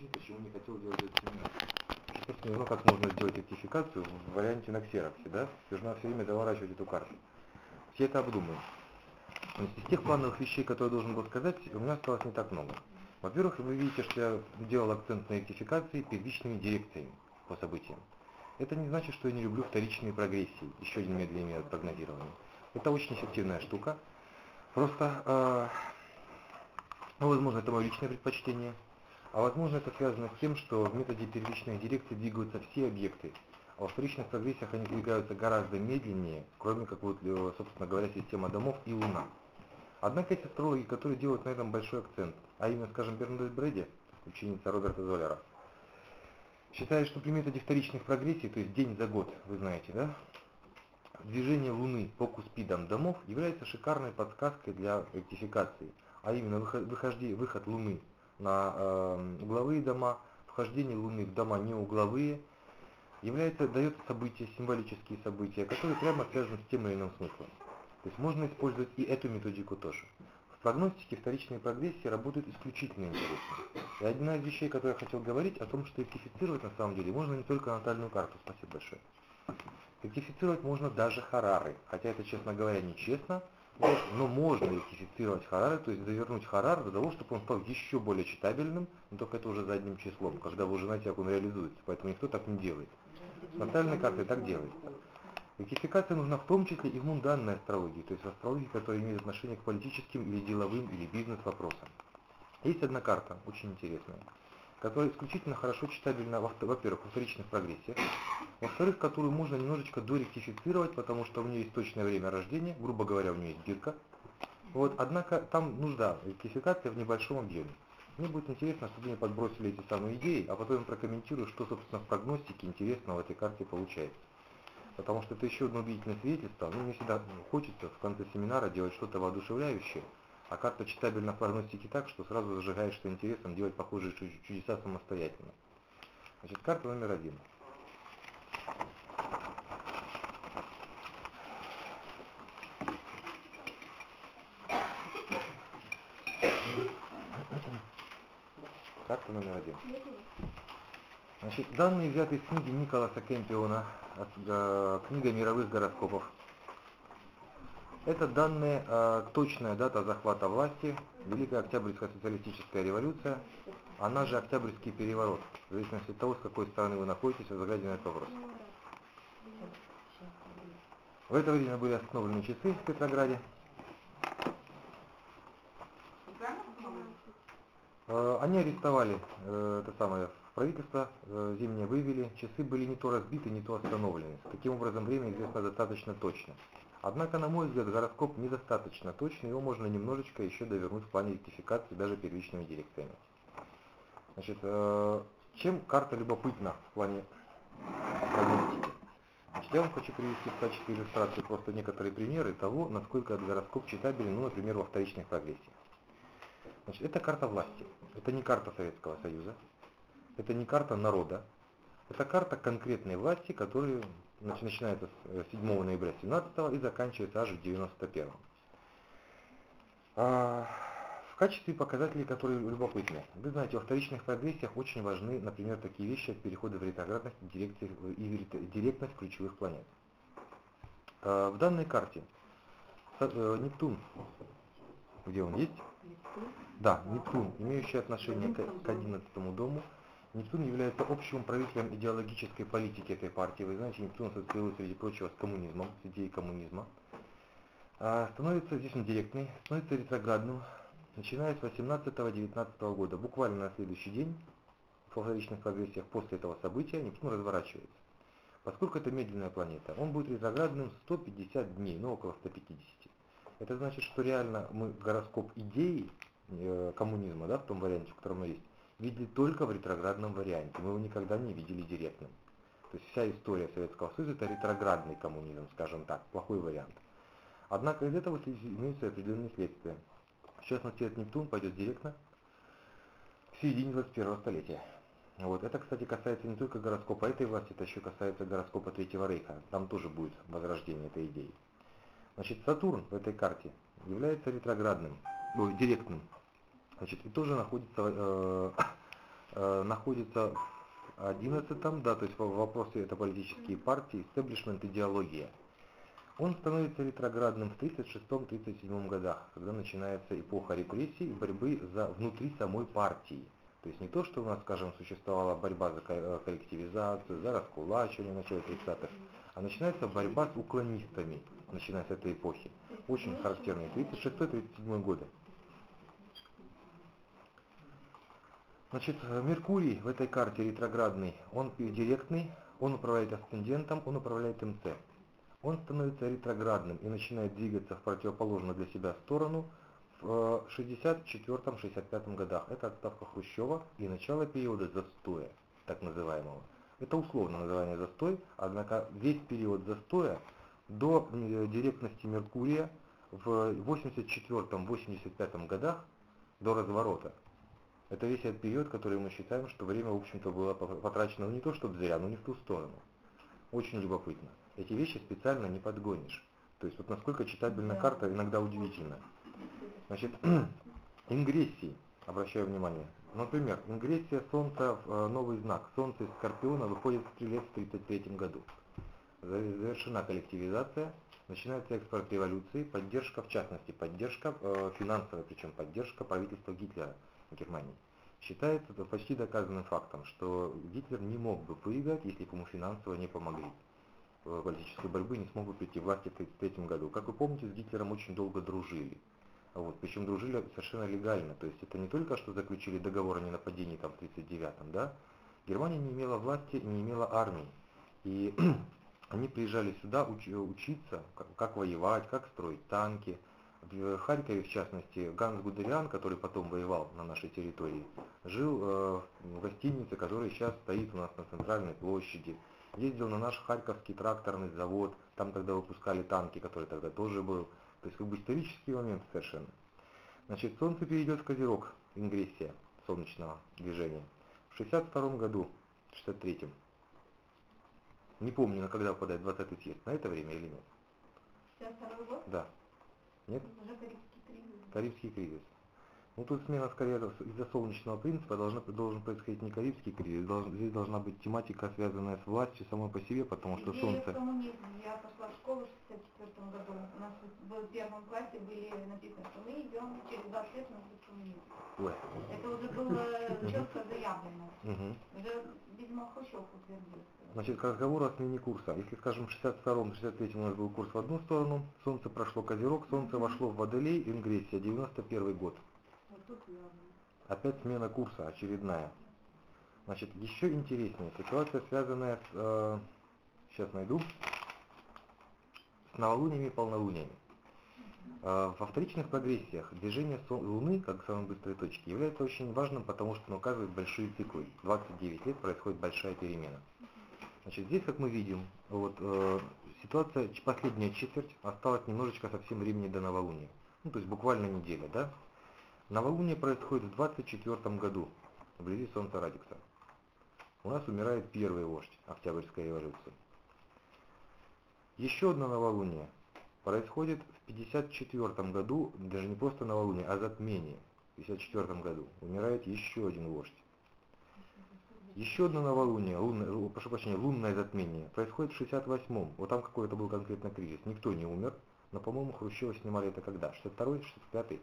объяснить, почему не хотел делать этот семинар. Собственно, как можно сделать ректификацию в варианте на ксероксе, да? Нужно все время доворачивать эту карту. Все это обдумаем. Из тех плановых вещей, которые я должен был сказать, у меня осталось не так много. Во-первых, вы видите, что я делал акцент на ректификации первичными дирекциями по событиям. Это не значит, что я не люблю вторичные прогрессии, еще один медленный метод прогнозирования. Это очень эффективная штука. Просто, возможно, это мое личное предпочтение, а возможно, это связано с тем, что в методе первичных дирекций двигаются все объекты, а во вторичных прогрессиях они двигаются гораздо медленнее, кроме как, собственно говоря, система домов и Луна. Однако есть астрологи, которые делают на этом большой акцент, а именно, скажем, Бернадетт Брэди, ученица Роберта Золлера, считает, что при методе вторичных прогрессий, то есть день за год, вы знаете, да, движение Луны по куспидам домов является шикарной подсказкой для ректификации, а именно выход Луны на угловые дома, вхождение Луны в дома неугловые, дает события, символические события, которые прямо связаны с тем или иным смыслом. То есть можно использовать и эту методику тоже. В прогностике вторичные прогрессии работают исключительно интересно. И одна из вещей, которые я хотел говорить, о том, что ректифицировать на самом деле можно не только натальную карту, спасибо большое. Ректифицировать можно даже Харары, хотя это, честно говоря, нечестно, но можно ректифицировать Харары, то есть завернуть Харар до того, чтобы он стал еще более читабельным, но только это уже задним числом, когда вы уже знаете, как он реализуется, поэтому никто так не делает. С натальной картой так делается. Ректификация нужна в том числе и в мунданной астрологии, то есть в астрологии, которая имеет отношение к политическим или деловым или бизнес-вопросам. Есть одна карта, очень интересная, которая исключительно хорошо читабельна, во-первых, во вторичных прогрессиях, во-вторых, которую можно немножечко доректифицировать, потому что у нее есть точное время рождения, грубо говоря, у нее есть бирка. Однако там нужда ректификация в небольшом объеме. Мне будет интересно, чтобы мне подбросили эти самые идеи, а потом я прокомментирую, что, собственно, в прогностике интересного в этой карте получается. Потому что это еще одно убедительное свидетельство. Мне всегда хочется в конце семинара делать что-то воодушевляющее, а карта читабельна в прогностике так, что сразу зажигаешься интересом делать похожие чудеса самостоятельно. Значит, карта номер 1. Карта номер 1. Значит, данные взяты из книги Николаса Кемпиона, книга мировых гороскопов. Это данные точная дата захвата власти, Великая Октябрьская социалистическая революция, она же Октябрьский переворот, в зависимости от того, с какой стороны вы находитесь, в взгляде на этот вопрос. В это время были остановлены часы в Петрограде. Они арестовали это самое правительство, зимнее вывели, часы были не то разбиты, не то остановлены. Таким образом, время известно достаточно точно. Однако, на мой взгляд, гороскоп недостаточно точный, его можно немножечко еще довернуть в плане ректификации даже первичными дирекциями. Значит, чем карта любопытна в плане прогностики? Значит, я вам хочу привести в качестве иллюстрации просто некоторые примеры того, насколько этот гороскоп читабелен, например, во вторичных прогрессиях. Значит, это карта власти. Это не карта Советского Союза. Это не карта народа. Это карта конкретной власти, которая начинается с 7 ноября 17 и заканчивается аж в 91. В качестве показателей, которые любопытны. Вы знаете, во вторичных прогрессиях очень важны, например, такие вещи, как переходы в ретроградность и директность ключевых планет. В данной карте Нептун, где он есть? Да, Нептун, имеющий отношение к 11 дому. Нептун является общим правителем идеологической политики этой партии. Вы знаете, Нептун ассоциируется, среди прочего, с коммунизмом, с идеей коммунизма. Становится, здесь он директный, становится ретроградным, начиная с 18-19 года. Буквально на следующий день, в вторичных прогрессиях после этого события, Нептун разворачивается. Поскольку это медленная планета, он будет ретроградным 150 дней, около 150. Это значит, что реально мы гороскоп идеи коммунизма, да, в том варианте, в котором он есть, видели только в ретроградном варианте. Мы его никогда не видели директным. То есть вся история Советского Союза это ретроградный коммунизм, скажем так, плохой вариант. Однако из этого имеются определенные следствия. В частности, этот Нептун пойдет директно в середине 21 столетия. Это, кстати, касается не только гороскопа этой власти, это еще касается гороскопа Третьего Рейха. Там тоже будет возрождение этой идеи. Значит, Сатурн в этой карте является ретроградным, директным. Значит, и тоже находится находится в 11-м, да, то есть в вопросе это политические партии, истеблишмент, идеология. Он становится ретроградным в 1936-1937 годах, когда начинается эпоха репрессий и борьбы внутри самой партии. То есть не то, что у нас, скажем, существовала борьба за коллективизацию, за раскулачивание в начале 30-х, а начинается борьба с уклонистами, начиная с этой эпохи. Очень характерные 36-37 годы. Значит, Меркурий в этой карте ретроградный, он директный, он управляет асцендентом, он управляет МЦ. Он становится ретроградным и начинает двигаться в противоположную для себя сторону в 64-65 годах. Это отставка Хрущева и начало периода застоя, так называемого. Это условно называемый застой, однако весь период застоя до директности Меркурия в 84-85 годах, до разворота. Это весь этот период, который мы считаем, что время, в общем-то, было потрачено не то, чтобы зря, но не в ту сторону. Очень любопытно. Эти вещи специально не подгонишь. То есть вот насколько читабельна карта, иногда удивительно. Значит, ингрессии, обращаю внимание. Например, ингрессия Солнца в новый знак. Солнце из Скорпиона выходит в Стрелец в 1933 году. Завершена коллективизация, начинается экспорт революции, поддержка, в частности, поддержка, финансовая, причем поддержка правительства Гитлера в Германии. Считается почти доказанным фактом, что Гитлер не мог бы выиграть, если бы ему финансово не помогли. Политической борьбы не смог бы прийти к власти в 1933 году. Как вы помните, с Гитлером очень долго дружили. Вот, причем дружили совершенно легально. То есть это не только что заключили договор о ненападении там, в 1939-м, да? Германия не имела власти и не имела армии. И они приезжали сюда учиться, как воевать, как строить танки. В Харькове, в частности, Ганс Гудериан, который потом воевал на нашей территории, жил в гостинице, которая сейчас стоит у нас на центральной площади. Ездил на наш Харьковский тракторный завод, там тогда выпускали танки, который тогда тоже был. То есть как бы исторический момент совершенно. Значит, Солнце перейдет в Козерог, ингрессия солнечного движения. В 62 году, в 63-м. Не помню, на когда выпадает 20-й съезд, на это время или нет? 62 год? Да. Нет? Уже Карибский кризис. Карибский кризис. Ну тут смена скорее из-за солнечного принципа должен происходить не Карибский кризис, здесь должна быть тематика, связанная с властью самой по себе, потому что Солнце... Коммунизм. Я пошла в школу в 1964 году. У нас в первом классе были написано, что мы идем через 20 лет на коммунизм. Ой. Это уже было четко заявлено. Уже, видимо, Хрущев утвердил. Значит, к разговору о смене курса. Если, скажем, в 62-м, 63-м у нас был курс в одну сторону, Солнце прошло Козерог, Солнце вошло в Водолей, ингрессия, 91 год. Опять смена курса очередная. Значит, еще интереснее, ситуация, связанная с, сейчас найду, с новолуниями и полнолуниями. Во вторичных прогрессиях движение Луны, как самой быстрой точки, является очень важным, потому что оно указывает большие циклы. 29 лет происходит большая перемена. Значит, здесь, как мы видим, вот, ситуация, последняя четверть, осталось немножечко совсем времени до новолуния. Ну, то есть буквально неделя, да? Новолуние происходит в 24 году, вблизи Солнца Радикса. У нас умирает первый вождь Октябрьской революции. Еще одно новолуние происходит в 54 году, даже не просто новолуние, а затмение. В 54 году умирает еще один вождь. Еще одно новолуние, лунное затмение, происходит в 68-м. Вот там какой-то был конкретно кризис. Никто не умер, но, по-моему, Хрущева снимали это когда? 62-й, 65-й?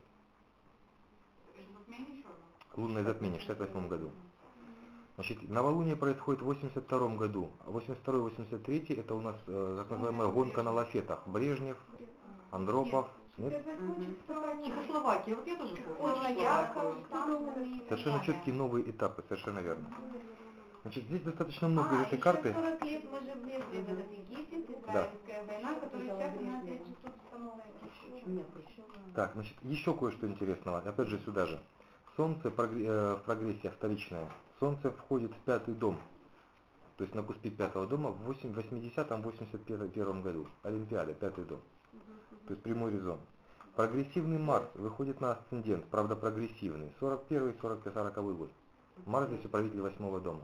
Лунное затмение в 68 году. Значит, новолуние происходит в 82 году. 82-83 это у нас так называемая гонка на лафетах. Брежнев, Андропов. Нет? Чехословакия, вот я тоже помню. Совершенно четкие новые этапы, совершенно верно. Значит, здесь достаточно много из этой карты. 40 лет мы же влезли в этот Египет, Израильская война, которая сейчас у нас здесь тут становится. Так, значит, еще кое-что интересного. Опять же сюда же. Солнце в прогрессия вторичная. Солнце входит в пятый дом. То есть на куспе пятого дома в 80-81 году. Олимпиада, пятый дом. То есть прямой резон. Прогрессивный Марс выходит на асцендент, правда прогрессивный. 41-40 год. Марс здесь управитель 8 дома.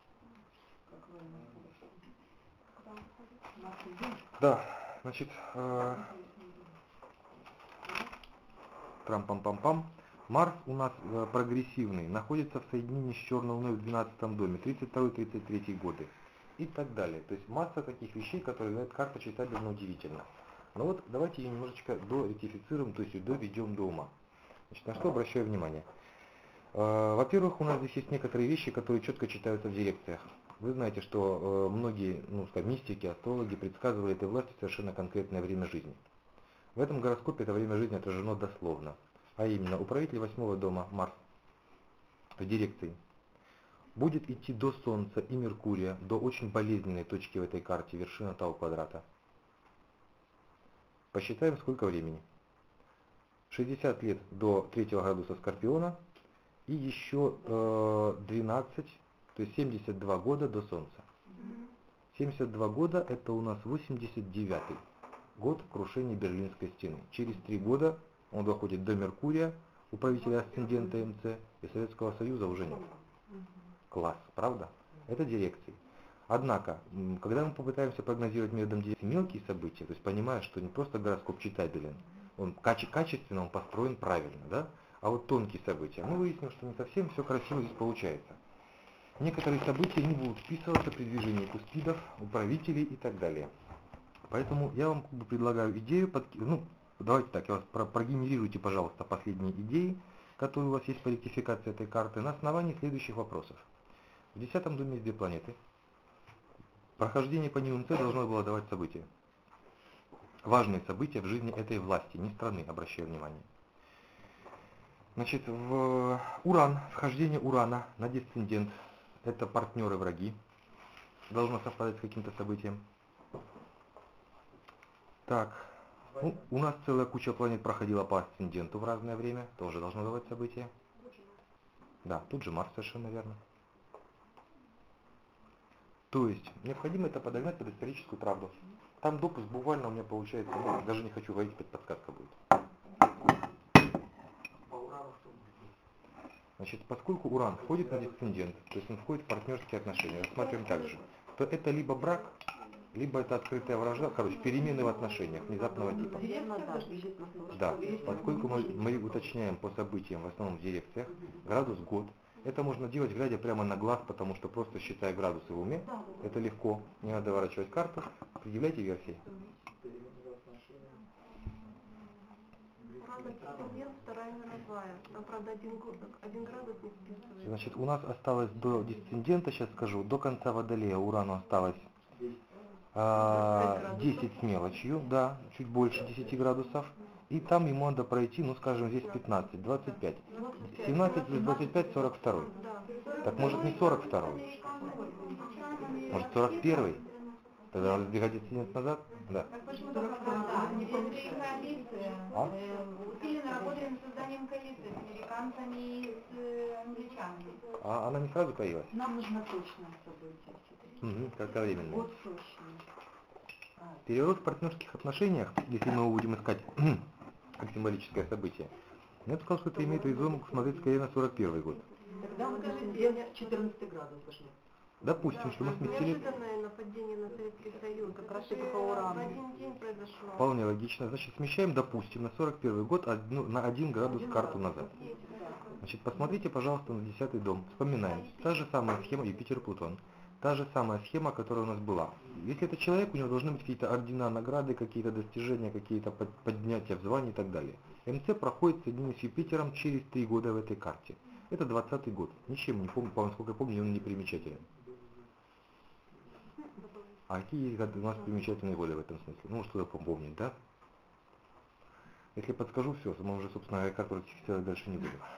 Да, значит, трам-пам-пам-пам. Марс у нас прогрессивный, находится в соединении с Черной Луной в 12 доме, 32-33 годы и так далее. То есть масса таких вещей, которые говорят, карта читабельно удивительна. Но вот давайте ее немножечко доретифицируем, то есть доведем до ума. Значит, на что обращаю внимание? Во-первых, у нас здесь есть некоторые вещи, которые четко читаются в дирекциях. Вы знаете, что многие мистики, астрологи предсказывали этой власти совершенно конкретное время жизни. В этом гороскопе это время жизни отражено дословно. А именно, управитель 8 дома Марс в дирекции будет идти до Солнца и Меркурия, до очень болезненной точки в этой карте, вершина Тау-квадрата. Посчитаем, сколько времени. 60 лет до 3 градуса Скорпиона и еще 12, то есть 72 года до Солнца. 72 года это у нас 89-й год крушения Берлинской стены. Через 3 года он доходит до Меркурия, управителя асцендента МЦ, и Советского Союза уже нет. Класс, правда? Это дирекции. Однако, когда мы попытаемся прогнозировать методом дирекции мелкие события, то есть понимая, что не просто гороскоп читабелен, он качественно он построен правильно, да? А вот тонкие события, мы выясним, что не совсем все красиво здесь получается. Некоторые события не будут вписываться при движении куспидов, управителей и так далее. Поэтому я вам предлагаю идею, давайте так, прогенерируйте, пожалуйста, последние идеи, которые у вас есть по ректификации этой карты, на основании следующих вопросов. В 10 доме есть 2 планеты. Прохождение по ним МЦ должно было давать события. Важные события в жизни этой власти, не страны, обращаю внимание. Значит, в Уран, вхождение Урана на десцендент, это партнеры, враги, должно совпадать с каким-то событием. Так, у нас целая куча планет проходила по асценденту в разное время, тоже должно давать события. Да, тут же Марс, совершенно верно. То есть, необходимо это подогнать под историческую правду. Там допуск буквально у меня получается, даже не хочу говорить, подсказка будет. Значит, поскольку Уран входит на десцендент, то есть он входит в партнерские отношения, рассматриваем так же, то это либо брак, либо это открытая вражда, перемены в отношениях внезапного типа. Да, поскольку мы уточняем по событиям, в основном в дирекциях, градус год, это можно делать, глядя прямо на глаз, потому что просто считая градусы в уме, это легко, не надо ворачивать карту, предъявляйте версии. Там, правда, один градус не вписывается. Значит, у нас осталось до десцендента, сейчас скажу, до конца Водолея Урану осталось 10 с мелочью, да, чуть больше 10 градусов. И там ему надо пройти, скажем, здесь 15, 25. 17 плюс 25, 42. Так может не 42? Может 41? Тогда надо сбегать десцендент назад? Да. Усиленно работали над созданием коалиции с американцами и с англичанами. А она не сразу появилась? Нам нужно точное событие. Угу, кратковременно. Вот точно. Переворот в партнерских отношениях, если мы его будем искать как символическое событие, я бы сказал, что это имеет резон смотреть скорее на 41 год. Тогда мы скажем, 14 градус пошли. Допустим, что мы сместили... Неожиданное нападение на Советский Союз, как раз таки по Урану. В один день произошло. Вполне логично. Значит, смещаем, допустим, на 41 год на 1 градус карту назад. Значит, посмотрите, пожалуйста, на 10 дом. Вспоминаем. Та же самая схема Юпитер-Плутон. Та же самая схема, которая у нас была. Если это человек, у него должны быть какие-то ордена, награды, какие-то достижения, какие-то поднятия в звании и так далее. МЦ проходит соединение с Юпитером через 3 года в этой карте. Это 20-й год. Ничем не помню, насколько я помню, он не примечателен. А какие есть у нас примечательные годы в этом смысле? Что-то помнить, да? Если подскажу все, мы уже, собственно, карту ратифицировать дальше не будем.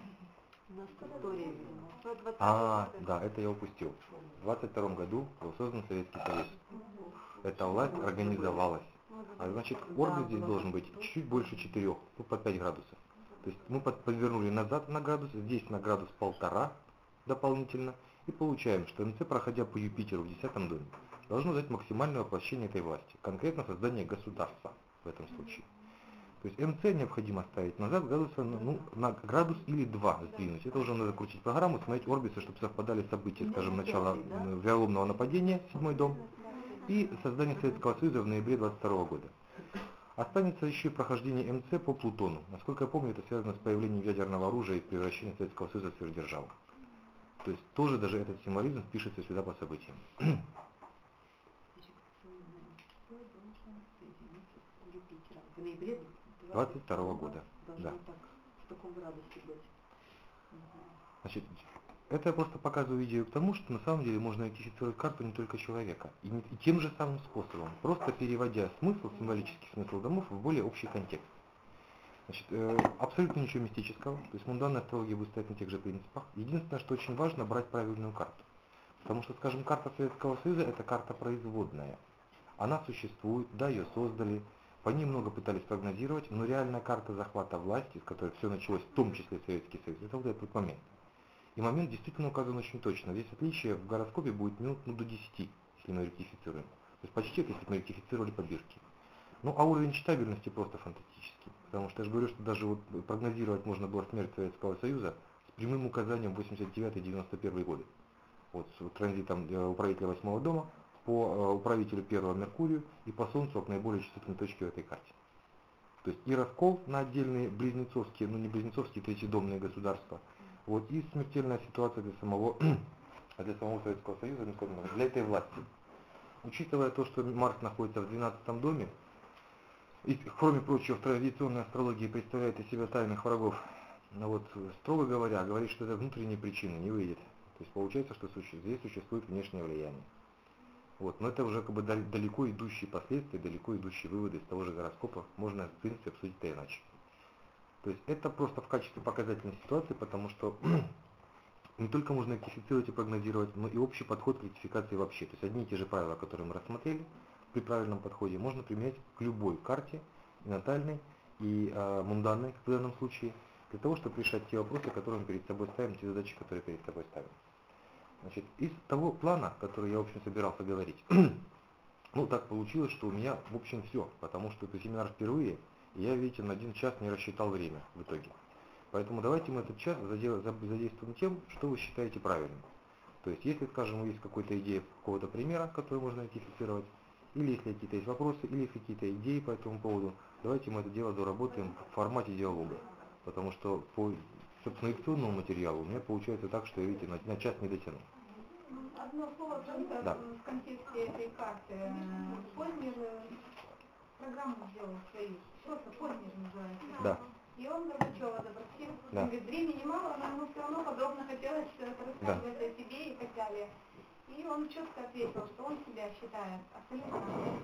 Да, это я упустил. В 22 году был создан Советский Союз. Эта власть организовалась. А значит, орбит здесь должен быть чуть больше 4, по 5 градусов. То есть мы подвернули назад на градус, здесь на градус 1,5 дополнительно. И получаем, что МЦ, проходя по Юпитеру в 10 доме, должно дать максимальное воплощение этой власти. Конкретно создание государства в этом случае. То есть МЦ необходимо ставить назад градуса, на градус или 2 сдвинуть. Это уже надо крутить программу, смотреть орбисы, чтобы совпадали события, скажем, начала вероломного нападения, 7 дом, и создание Советского Союза в ноябре 22 года. Останется еще и прохождение МЦ по Плутону. Насколько я помню, это связано с появлением ядерного оружия и превращением Советского Союза в сверхдержаву. То есть тоже даже этот символизм пишется сюда по событиям. 22 года. Да. В таком градусе быть. Значит, это я просто показываю идею к тому, что на самом деле можно идентифицировать карту не только человека. И тем же самым способом, просто переводя смысл, символический смысл домов в более общий контекст. Значит, абсолютно ничего мистического, то есть мунданная астрология будет стоять на тех же принципах. Единственное, что очень важно, брать правильную карту. Потому что, скажем, карта Советского Союза – это карта производная. Она существует, да, ее создали, по ней много пытались прогнозировать, но реальная карта захвата власти, с которой все началось, в том числе Советский Союз, это вот этот момент. И момент действительно указан очень точно. Здесь отличие в гороскопе будет минут до 10, если мы ректифицируем. То есть почти, если мы ректифицировали по бирке. Ну, а уровень читабельности просто фантастический. Потому что я же говорю, что даже вот прогнозировать можно было смерть Советского Союза с прямым указанием 89-91 годы. Вот с транзитом управителя 8-го дома по управителю 1-го Меркурию и по Солнцу к наиболее чувствительной точке в этой карте. То есть и раскол на отдельные близнецовские, ну не близнецовские, третьедомные государства. Вот, и смертельная ситуация для самого Советского Союза, для этой власти. Учитывая то, что Марс находится в 12-м доме, и, кроме прочего, в традиционной астрологии представляет из себя тайных врагов, но вот, строго говоря, говорит, что это внутренние причины, не выйдет. То есть получается, что здесь существует внешнее влияние. Вот, но это уже как бы далеко идущие последствия, далеко идущие выводы из того же гороскопа. Можно, в принципе, обсудить это иначе. То есть это просто в качестве показательной ситуации, потому что не только можно ректифицировать и прогнозировать, но и общий подход к ректификации вообще. То есть одни и те же правила, которые мы рассмотрели при правильном подходе, можно применять к любой карте, и натальной, и мунданной, в данном случае, для того, чтобы решать те вопросы, которые мы перед собой ставим, те задачи, которые перед собой ставим. Значит, из того плана, который я, в общем, собирался говорить, ну, так получилось, что у меня, в общем, все, потому что это семинар впервые, и я, видите, на 1 час не рассчитал время в итоге. Поэтому давайте мы этот час задействуем тем, что вы считаете правильным. То есть, если, скажем, есть какая-то идея какого-то примера, который можно идентифицировать, или если какие-то есть вопросы, или есть какие-то идеи по этому поводу, давайте мы это дело доработаем в формате диалога. Потому что по, собственно, лекционному материалу у меня получается так, что я, видите, на час не дотяну. Одно слово Да. в контексте этой карты. Познер программу сделал свою, просто Познер называется. Да. И он Горбачева запросил, Да. он говорит, времени мало, но ему все равно подробно хотелось рассказывать о себе и так далее. И он четко ответил, что он себя считает абсолютно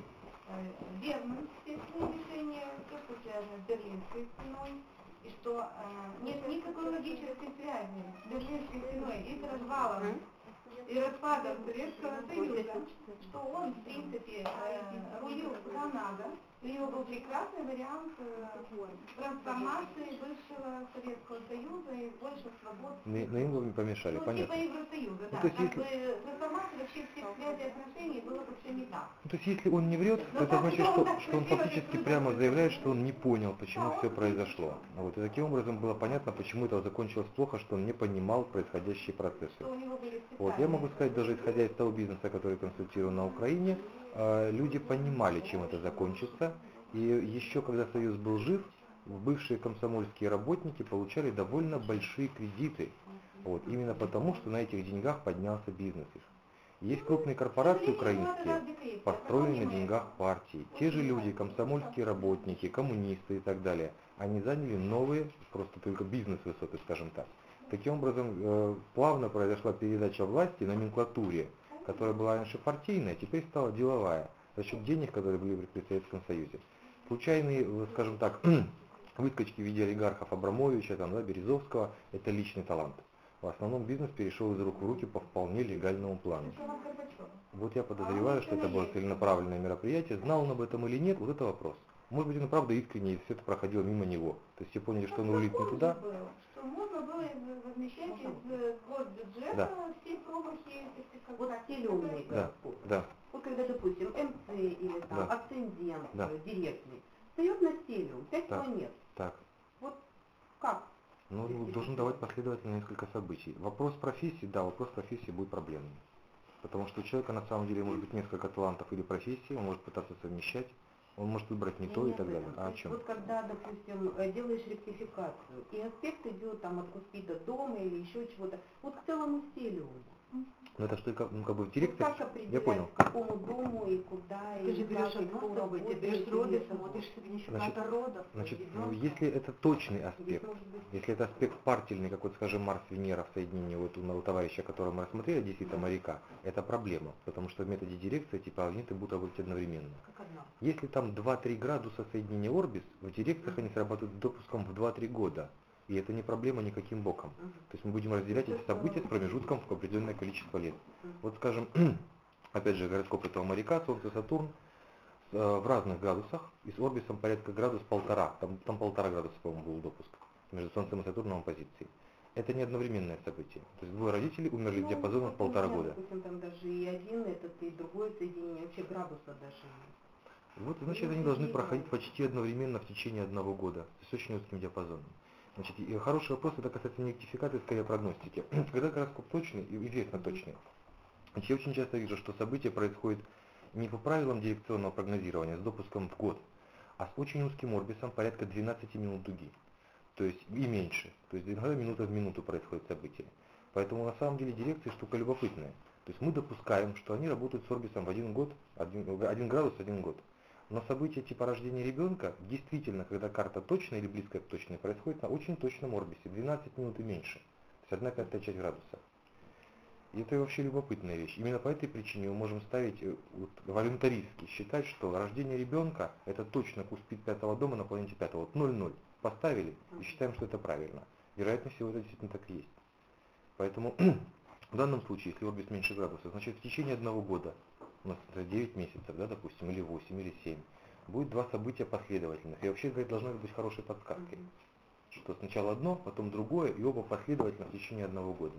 верным все свои решения, то, что связано с Берлинской стеной, и что нет никакой логической связи с Берлинской стеной и с развалом и распадом Советского Союза, что он, в принципе, рулил куда надо. У него был прекрасный вариант трансформации бывшего Советского Союза и больше свобод. На него не помешали, Ну, понятно. типа Евросоюза, да. Ну, то есть, Как если... бы трансформация вообще всех связей и отношений было бы все не так. Ну, то есть, если он не врет, Но то это так значит, он что так он красиво фактически рисует, прямо как заявляет, это. что он не понял, почему все произошло. Вот. И таким образом было понятно, почему это закончилось плохо, что он не понимал происходящие процессы. Что у него были Вот, я могу сказать, даже исходя из того бизнеса, который консультирую на Украине, люди понимали, чем это закончится. И еще когда Союз был жив, бывшие комсомольские работники получали довольно большие кредиты. Вот, именно потому, что на этих деньгах поднялся бизнес их. Есть крупные корпорации украинские, построенные на деньгах партии. Те же люди, комсомольские работники, коммунисты и так далее, они заняли новые, просто только бизнес-высоты, скажем так. Таким образом, плавно произошла передача власти номенклатуре, которая была раньше партийная, теперь стала деловая, за счет денег, которые были при Советском Союзе. Случайные, скажем так, выскочки в виде олигархов Абрамовича, там, да, Березовского, это личный талант. В основном бизнес перешел из рук в руки по вполне легальному плану. Вот я подозреваю, что это было целенаправленное мероприятие. Знал он об этом или нет, вот это вопрос. Может быть, он правда искренне, и все это проходило мимо него. То есть все поняли, что он рулит не туда. Что можно было возмещать из госбюджета все промахи. Вот стилёвый Да, да. Вот когда, допустим, МЦ или там Да. асцендент Да. директный встает на стилиум, 5 Так. планет. Так. Вот как? Ну, должен давать последовательно несколько событий. Вопрос профессии, да, вопрос профессии будет проблемным. Потому что у человека на самом деле может быть несколько талантов или профессий, он может пытаться совмещать. Он может выбрать не Я то и не так об далее. этом. А То о есть чем? вот когда, допустим, делаешь ректификацию, и аспект идет там от Куспида дома или еще чего-то, вот к целому стилю. Ну это что, ну, как бы в Вот дирекции, как я определять, понял. к какому дому и куда, Ты и же берешь как, и одно кто событие, работает, берешь или роды, это смотришь Значит, сигнификатор родов, Значит, ребенка. если это точный Здесь аспект, может быть... если это аспект партильный, как вот, скажем, Марс-Венера в соединении вот у товарища, которого мы рассмотрели, действительно моряка, это проблема, потому что в методе дирекции эти планеты будут работать одновременно. Как одна. Если там 2-3 градуса соединения орбис, в дирекциях они срабатывают с допуском в 2-3 года. И это не проблема никаким боком. То есть мы будем разделять эти события с промежутком в определенное количество лет. Вот скажем, опять же, гороскоп этого моряка, Солнце, Сатурн, в разных градусах и с орбисом порядка градус-полтора. Там 1,5 градуса, по-моему, был допуск между Солнцем и Сатурном в позиции. Это не одновременное событие. То есть двое родителей умерли в диапазоне в 1,5 года. Допустим, там даже и один этот, и другое соединение, вообще градуса даже. Вот, значит, они должны проходить почти одновременно в течение 1 года, с очень узким диапазоном. Значит, и хороший вопрос, это касается не ректификации, скорее прогностики. Когда гороскоп точный и известно точный, значит, я очень часто вижу, что события происходят не по правилам дирекционного прогнозирования с допуском в год, а с очень узким орбисом порядка 12 минут дуги. То есть и меньше. То есть иногда минута в минуту происходит событие. Поэтому на самом деле дирекции штука любопытная. То есть мы допускаем, что они работают с орбисом в 1 год, 1 градус, 1 год. Но события типа рождения ребенка, действительно, когда карта точная или близкая к точной, происходит на очень точном орбисе, 12 минут и меньше. То есть 1/5 часть градуса. И это вообще любопытная вещь. Именно по этой причине мы можем ставить вот, волюнтаристски, считать, что рождение ребенка это точно Куспид 5-го дома на планете 5-го. Вот 0,0. Поставили и считаем, что это правильно. Вероятно всего это действительно так и есть. Поэтому в данном случае, если орбис меньше градуса, значит в течение 1 года, у нас это 9 месяцев, да, допустим, или 8, или 7, будет 2 события последовательных. И вообще, говорит, должна быть хорошей подсказкой. Что сначала одно, потом другое, и оба последовательно в течение 1 года.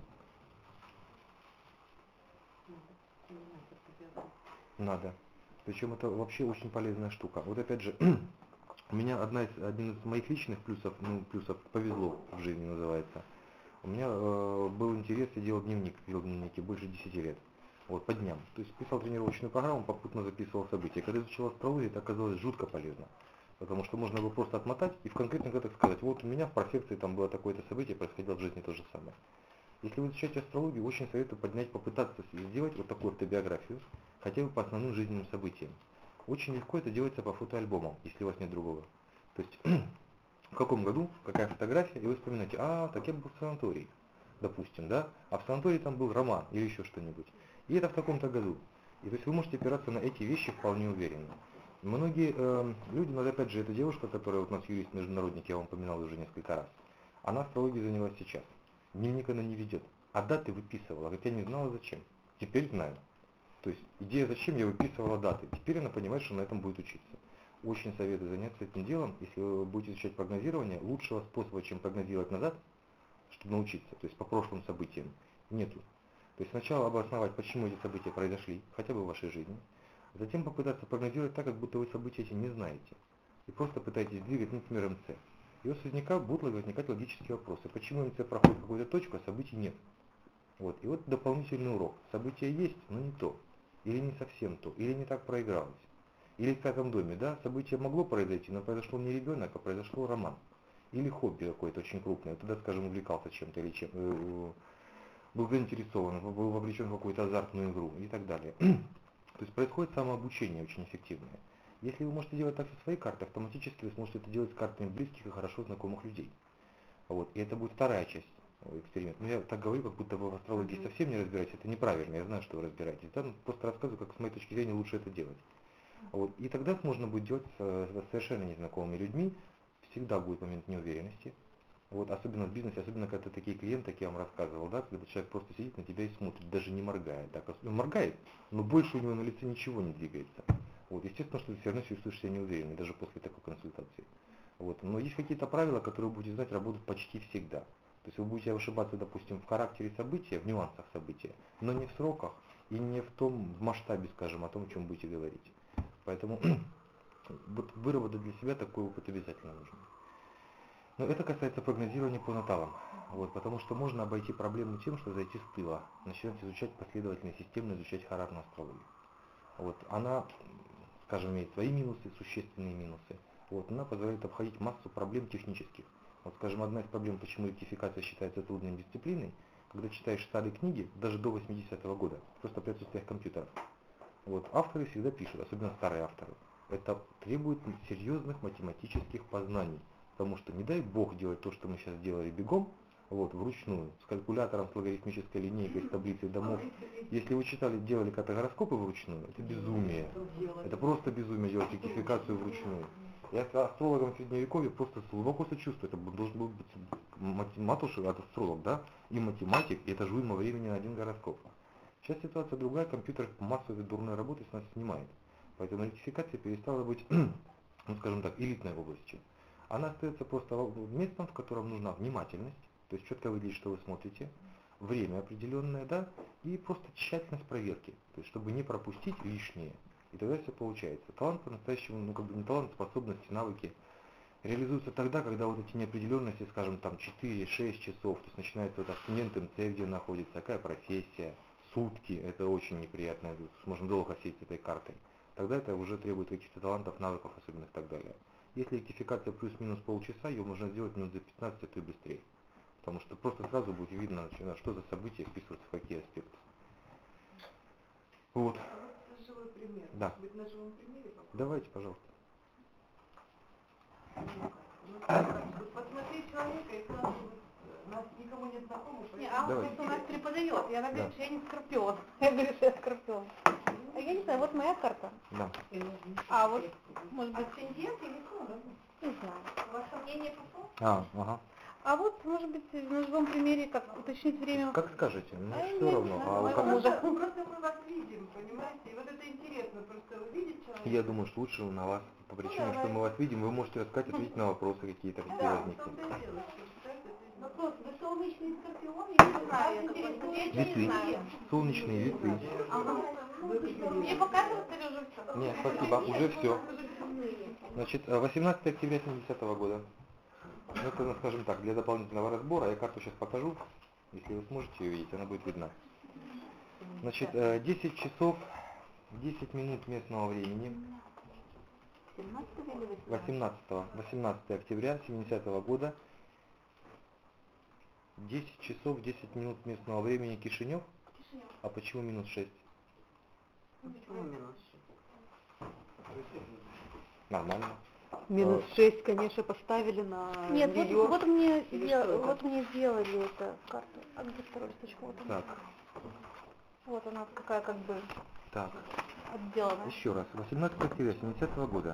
Надо. Причем это вообще очень полезная штука. Вот опять же, у меня один из моих личных плюсов, ну плюсов повезло в жизни называется. У меня был интерес, я делал дневник, вел дневники больше 10 лет. Вот, по дням. То есть писал тренировочную программу, попутно записывал события. Когда изучал астрологию, это оказалось жутко полезно. Потому что можно было просто отмотать и в конкретных датах сказать, вот у меня в профессии там было такое-то событие, происходило в жизни то же самое. Если вы изучаете астрологию, очень советую попытаться сделать вот такую автобиографию, хотя бы по основным жизненным событиям. Очень легко это делается по фотоальбомам, если у вас нет другого. То есть, в каком году, какая фотография, и вы вспоминаете, так я был в санатории, допустим, да, а в санатории там был роман или еще что-нибудь. И это в таком-то году. И то есть вы можете опираться на эти вещи вполне уверенно. Многие люди, но опять же, эта девушка, которая вот у нас юрист-международник, я вам упоминал уже несколько раз, она астрологией занялась сейчас. Дневник она не ведет, а даты выписывала. Говорит, я не знала зачем. Теперь знаю. То есть идея зачем я выписывала даты. Теперь она понимает, что на этом будет учиться. Очень советую заняться этим делом. Если вы будете изучать прогнозирование, лучшего способа, чем прогнозировать назад, чтобы научиться, то есть по прошлым событиям, нету. То есть сначала обосновать, почему эти события произошли, хотя бы в вашей жизни. Затем попытаться прогнозировать так, как будто вы события эти не знаете. И просто пытаетесь двигать, например, МЦ. И у вас будут возникать логические вопросы. Почему МЦ проходит какую-то точку, а событий нет? Вот. И вот дополнительный урок. События есть, но не то. Или не совсем то. Или не так проигралось. Или в 5-м доме, да, событие могло произойти, но произошло не ребенок, а произошло роман. Или хобби какое-то очень крупное. Тогда, скажем, увлекался чем-то или был заинтересован, был вовлечен в какую-то азартную игру и так далее. То есть происходит самообучение очень эффективное. Если вы можете делать так со своей картой, автоматически вы сможете это делать с картами близких и хорошо знакомых людей. Вот. И это будет вторая часть эксперимента. Но я так говорю, как будто вы в астрологии совсем не разбираетесь. Это неправильно, я знаю, что вы разбираетесь. Да? Просто рассказываю, как с моей точки зрения лучше это делать. Вот. И тогда можно будет делать с совершенно незнакомыми людьми. Всегда будет момент неуверенности. Вот, особенно в бизнесе, особенно когда такие клиенты, как я вам рассказывал, да, когда человек просто сидит на тебя и смотрит, даже не моргает. Так, он моргает, но больше у него на лице ничего не двигается. Вот, естественно, что ты все равно чувствуешь себя неуверенно, даже после такой консультации. Вот, но есть какие-то правила, которые вы будете знать, работают почти всегда. То есть вы будете ошибаться, допустим, в характере события, в нюансах события, но не в сроках и не в том в масштабе, скажем, о том, о чем будете говорить. Поэтому вот выработать для себя такой опыт обязательно нужно. Но это касается прогнозирования по наталам. Вот, потому что можно обойти проблему тем, что зайти с тыла, начинать изучать последовательно, системно изучать характерную астрологию. Вот, она скажем, имеет свои минусы, существенные минусы. Вот, она позволяет обходить массу проблем технических. Вот, скажем, одна из проблем, почему ректификация считается трудной дисциплиной, когда читаешь старые книги, даже до 80-го года, просто при отсутствии компьютеров. Вот, авторы всегда пишут, особенно старые авторы, это требует серьезных математических познаний, потому что не дай бог делать то, что мы сейчас делали бегом, вот, вручную, с калькулятором, с логарифмической линейкой, с таблицей домов. Если вы делали как-то гороскопы вручную, это безумие. Это просто безумие делать ректификацию вручную. Я с астрологом в средневековье просто глубоко сочувствую. Это должен был быть матушек, астролог, да, и математик, и это же уйма времени на один гороскоп. Сейчас ситуация другая, компьютер массу этой дурной работы с нас снимает. Поэтому ректификация перестала быть, ну скажем так, элитной областью. Она остается просто местом, в котором нужна внимательность, то есть четко выглядеть, что вы смотрите, время определенное, да, и просто тщательность проверки, то есть чтобы не пропустить лишнее. И тогда все получается. Талант по-настоящему, ну как бы не талант, способности, навыки реализуются тогда, когда вот эти неопределенности, скажем, там 4-6 часов, то есть начинается вот асцендент МЦ, где находится, такая профессия, сутки, это очень неприятно, можно долго сидеть с этой картой. Тогда это уже требует каких-то талантов, навыков особенных и так далее. Если ректификация плюс-минус полчаса, ее можно сделать минут за 15, а то и быстрее. Потому что просто сразу будет видно, что за события вписываются в какие аспекты. Вот. Вот живой пример. Да. Может быть, на живом примере попробуем? Давайте, пожалуйста. Посмотри человека, и сразу нас никому не знакомы. Не, а он Давайте. просто у нас преподает. И она говорит, Да. что я не скорпион. Я говорю, что я скорпион. А я не знаю, вот моя карта. Да. А вот, может быть, Асцендент или кто? не знаю. У вас сомнения по Ага. А вот, может быть, на живом примере, как уточнить время. Как скажете, ну А все я равно. не А знаю, у моего кого- мужа. Просто мы вас видим, понимаете? И вот это интересно, просто увидеть человека. Я думаю, что лучше на вас, по причине, что давай. мы вас видим, вы можете рассказать, ответить на вопросы какие-то, какие Да, в возникнут. том-то и дело, что представьте, это Вопрос, вы солнечный скорпион? Я не знаю, я интересует. я не Весы, знаю. солнечные весы. Мне показывают или уже все? Нет, спасибо, уже все. Значит, 18 октября 70-го года. Ну, это, скажем так, для дополнительного разбора я карту сейчас покажу. Если вы сможете ее видеть, она будет видна. Значит, 10 часов 10 минут местного времени. 18 октября 70-го года. 10 часов 10 минут местного времени Кишинев. А почему минус 6? Почему минус? Нормально. Минус 6, конечно, поставили на Нет, неё. вот мне Или что это? вот мне сделали эту карту. А где второй листочек? Вот она. Так, Вот она какая как бы так. отделана. Еще раз. 18 октября 70-го года.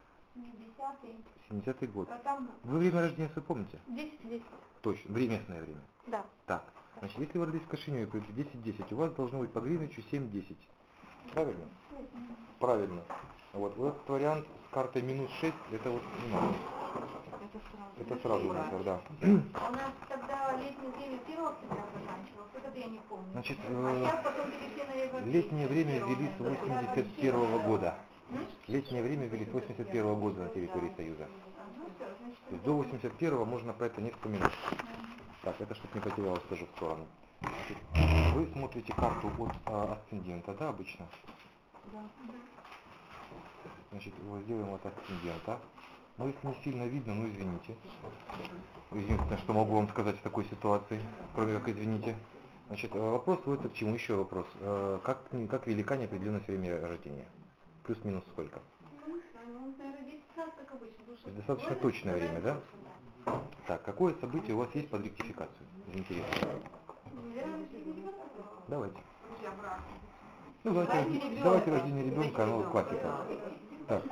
70-й год. А там Вы время рождения свое помните? 10. Точно. Местное время. Да. Так. Значит, если вы родились в Кишиневе при 10-10, у вас должно быть по Гринвичу 7-10. Правильно? Правильно. Вот этот вариант с картой минус 6, это вот не надо. Это сразу надо, да. У нас тогда летнее время 1 октября заканчивалось, это я не помню. Значит, А сейчас потом перешли на европейский. летнее время ввели с 81 года. Летнее время ввели с 81 года на территории Союза. То есть до 81 можно про это не вспоминать. Так, это чтобы не потерялось тоже в сторону. Значит, вы смотрите карту от асцендента, да, обычно? Да. Значит, его сделаем от асцендента. Но если не сильно видно, ну извините. Единственное, что могу вам сказать в такой ситуации, кроме как извините. Значит, вопрос сводится к чему? Еще вопрос. Как велика неопределенность времени рождения? Плюс-минус сколько? Ну, наверное, 10 раз, как обычно. потому что То есть достаточно точное время, да? Так, какое событие у вас есть под ректификацию? Из интересного. Наверное, 70. Давайте. Ну, давайте рождение ребенка, оно классика. Так.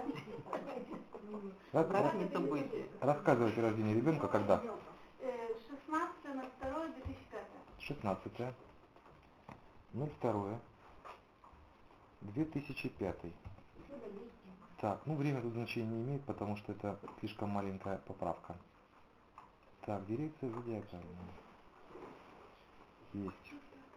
Разница быть. Рассказывайте рождение ребенка, когда? 16 на 2 2005. 16. 02. 2005. Так, ну время тут значения не имеет, потому что это слишком маленькая поправка. Так, дирекция зодиакальная. Есть.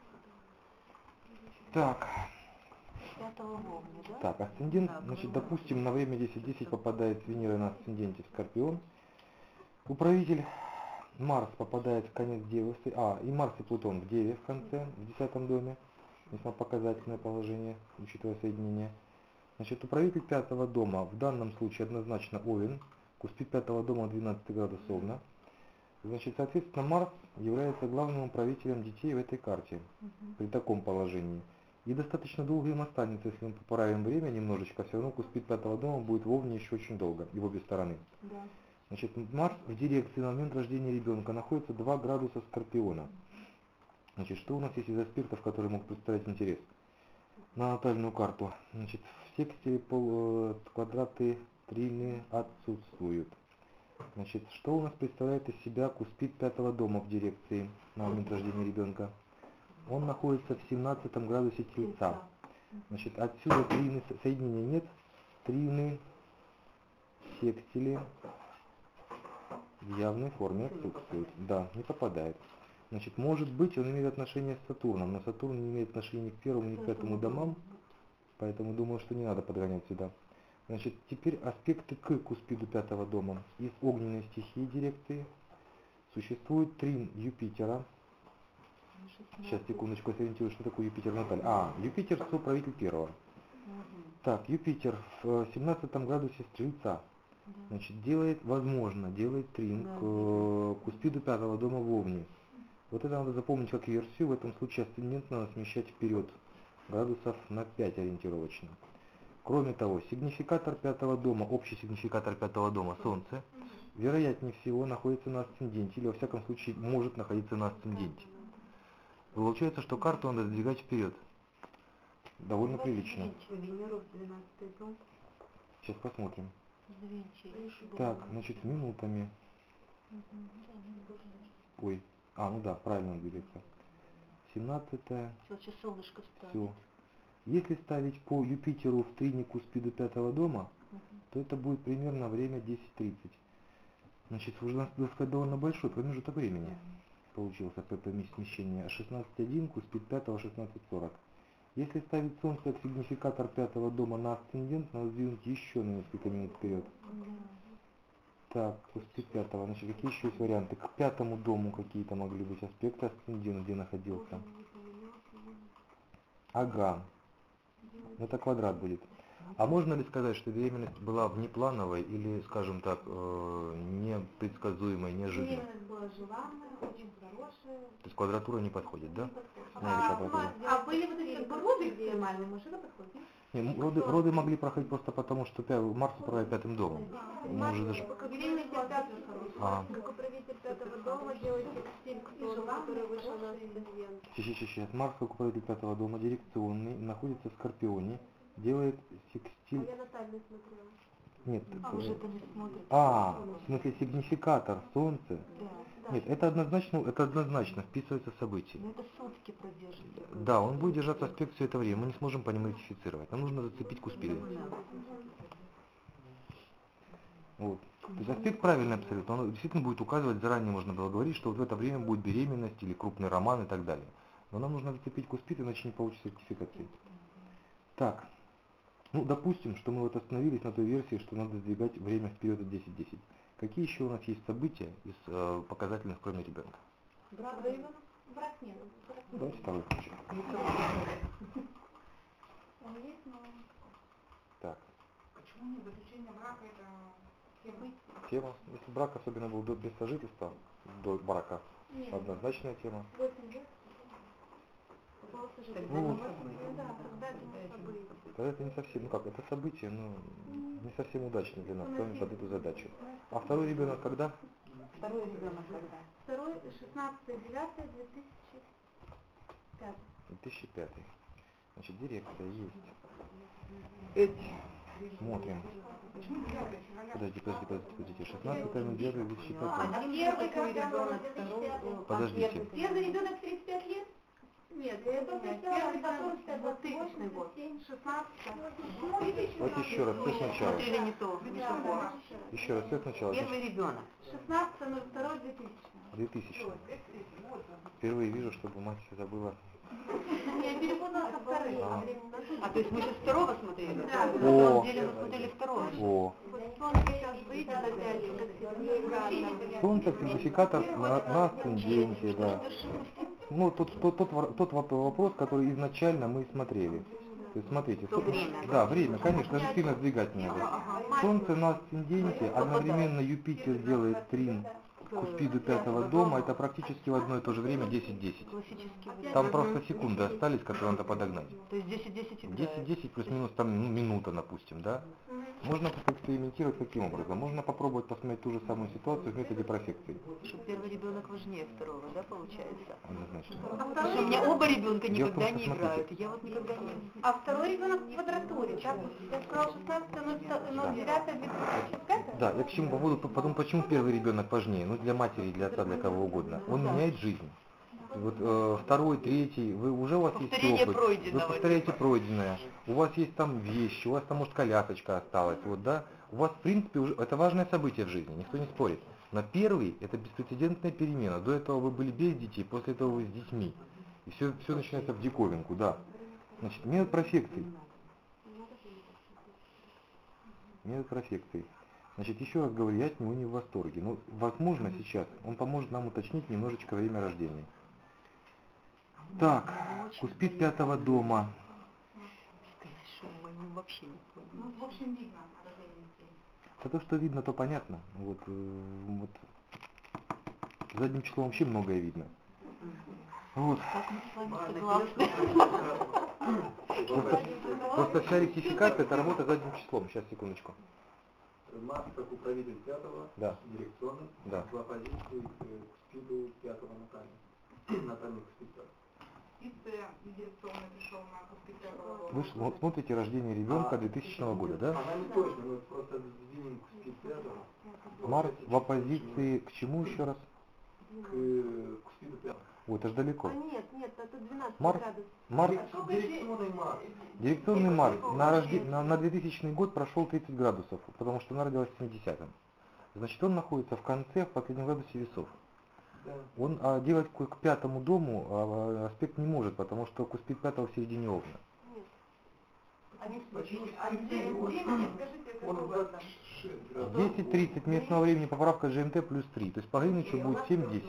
Так. 5 вовня, да? Так, асцендент, значит, допустим, на время 10-10 попадает Венера на асценденте в Скорпион. Управитель Марс попадает в конец Девы, и Марс и Плутон в Деве в конце, в 10 доме. Весьма показательное положение, учитывая соединение. Значит, управитель пятого дома в данном случае однозначно Овен, куспид пятого дома 12 градус Овна. Значит, соответственно, Марс является главным управителем детей в этой карте при таком положении. И достаточно долго им останется, если мы поправим время немножечко, все равно куспид пятого дома будет в Овне еще очень долго, и в обе стороны. Да. Значит, Марс в дирекции на момент рождения ребенка находится 2 градуса Скорпиона. Значит, что у нас есть из аспектов, которые могут представлять интерес? На натальную карту. Значит, в сексе квадраты трины отсутствуют. Значит, что у нас представляет из себя куспид пятого дома в дирекции на момент рождения ребенка? Он находится в 17 градусе Тельца. Значит, отсюда трины, соединения нет, трины, секстили в явной форме отсутствуют. Да, не попадает. Значит, может быть, он имеет отношение с Сатурном, но Сатурн не имеет отношения ни к первому, ни к пятому домам, поэтому думаю, что не надо подгонять сюда. Значит, теперь аспекты к куспиду пятого дома. Из огненной стихии дирекции существует трин Юпитера. Сейчас, секундочку, я сориентирую, что такое Юпитер Наталья. Юпитер соправитель первого. Так, Юпитер в 17 градусе Стрельца. Значит, делает трин к куспиду пятого дома в Овне. Вот это надо запомнить как версию. В этом случае асцендент надо смещать вперед градусов на 5 ориентировочно. Кроме того, сигнификатор пятого дома, общий сигнификатор пятого дома, Солнце, вероятнее всего находится на асценденте, или во всяком случае может находиться на асценденте. Получается, что карту надо двигать вперед. Довольно прилично. Сейчас посмотрим. Так, значит, минутами. Ой, ну да, правильно он двигается. 17-е. Сейчас солнышко встанет. Все. Если ставить по Юпитеру в трине куспиду пятого дома, то это будет примерно время 10:30. Значит, уже надо сказать, довольно большой промежуток времени получился по смещению. 16:01, куспид пятого 16:40. Если ставить Солнце как сигнификатор пятого дома на асцендент, надо сдвинуть еще на несколько минут вперед. Так, куспид пятого. Значит, какие еще есть варианты? К пятому дому какие-то могли быть аспекты асцендента, где находился. Ага. Это квадрат будет. А можно ли сказать, что беременность была внеплановой или, скажем так, непредсказуемой, неожиданной? Беременность была желанная, очень хорошая. То есть квадратура не подходит, да? А были вот эти как бы роды экстремальные, может это подходит? Не, роды могли проходить просто потому, что Марс управляет пятым домом. Может даже... Беременность опять же хорошая. Как управитель пятого дома делает текстиль, который вышел на асцендент. Сейчас. Марс, как управитель пятого дома, дирекционный, находится в Скорпионе, делает секстиль... Я натальную смотрела. Нет. Уже это не смотрит. В смысле сигнификатор Солнце? Да. Нет, это однозначно вписывается в событие. Но это сутки продержится. Да, он будет держаться аспект все это время, мы не сможем по нему идентифицировать. Нам нужно зацепить куспиды. Вот. То есть аспект правильный абсолютно, он действительно будет указывать, заранее можно было говорить, что вот в это время будет беременность или крупный роман и так далее. Но нам нужно зацепить куспид, иначе не получится сертификации. Так, допустим, что мы вот остановились на той версии, что надо сдвигать время вперед от 10:10. Какие еще у нас есть события из показательных, кроме ребенка? Брак нет. Давайте второй случай. Он есть, но Так. почему не заключение брака это Тема. Если брак особенно был без сожительства, до брака, Нет. однозначная тема. 8 лет. Тогда это не совсем, это событие, но не совсем удачно для нас, кроме под эту задачу. А второй ребенок когда? Второй ребенок когда? Второй 16.09.2005. 2005. Значит, дирекция есть. Смотрим. Подождите. 16.09.2005. А первый когда ребенок? Подождите. Первый ребенок 35 лет? Нет, это первый ребенок 2000 год. 16. Давайте еще раз, все сначала. Или не то, не то. Еще раз, все сначала. Первый ребенок. 16.02.2000. 2000. Впервые вижу, чтобы мать забыла. Я перепутала со вторым. То есть мы сейчас второго смотрели? Да. На самом деле мы смотрели второго. Солнце сейчас выйдет опять, как Солнце сигнификатор на асценденте, да. Тот вопрос, который изначально мы смотрели. То есть смотрите, То время, да, время, конечно, сильно двигательное. Солнце на асценденте, одновременно Юпитер делает трин к Куспиду пятого дома, это практически в одно и то же время 10-10. Классический вариант. Там просто секунды остались, которые надо подогнать. То есть 10-10 играет. 10-10 плюс-минус там минута, допустим, да? Можно экспериментировать таким образом. Можно попробовать посмотреть ту же самую ситуацию в методе профекции. Что первый ребенок важнее второго, да, получается? Однозначно. Потому что у меня оба ребенка Дело в том, никогда что не смотрите. играют, и я вот никогда не... А второй ребенок в квадратуре, да? Я сказала 16.09.2005? Да, я к чему по поводу, потом почему первый ребенок важнее? Ну для матери, для отца, для кого угодно. Он меняет жизнь. Вот второй, третий, вы уже у вас есть Повторение опыт, пройденного. вы повторяете пройденное, у вас есть там вещи, у вас там может колясочка осталась, вот, да, у вас в принципе уже, это важное событие в жизни, никто не спорит. Но первый это беспрецедентная перемена, до этого вы были без детей, после этого вы с детьми, и все начинается в диковинку, да. Значит, метод профекций. Метод профекций. Значит, еще раз говорю, я от него не в восторге, но возможно сейчас он поможет нам уточнить немножечко время рождения. Так, Куспид пятого дома. Вообще не понял. Ну, в общем, видно рождение. За то, что видно, то понятно. Вот задним числом вообще многое видно. Вот. Как мы с вами согласны. Просто вся ректификация это работа задним числом. Сейчас, секундочку. Марс как управитель пятого, Да. дирекционный, Да. в оппозиции к Куспиду пятого натального. Натальный Куспид пятого. И дирекционный пришел на Куспид пятого года. Вы вот смотрите рождение ребенка 2000 года, да? Она не точно, но просто сдвинем Куспид пятого Марс в оппозиции к чему еще раз? к Куспиду пятого. Вот, это ж далеко. Нет, это 12 Марс, градусов. Марс, Дирекционный Марс. дирекционный Марс на 2000 год прошел 30 градусов, потому что она родилась в 70-м. Значит, он находится в конце, в последнем градусе весов. Да. Он делать к пятому дому аспект не может, потому что Куспид пятого в середине Овна. А здесь времени, скажите, Он какого года? 26 градусов. 10:30 местного времени, поправка GMT плюс 3. То есть по Гринвичу будет 7:10.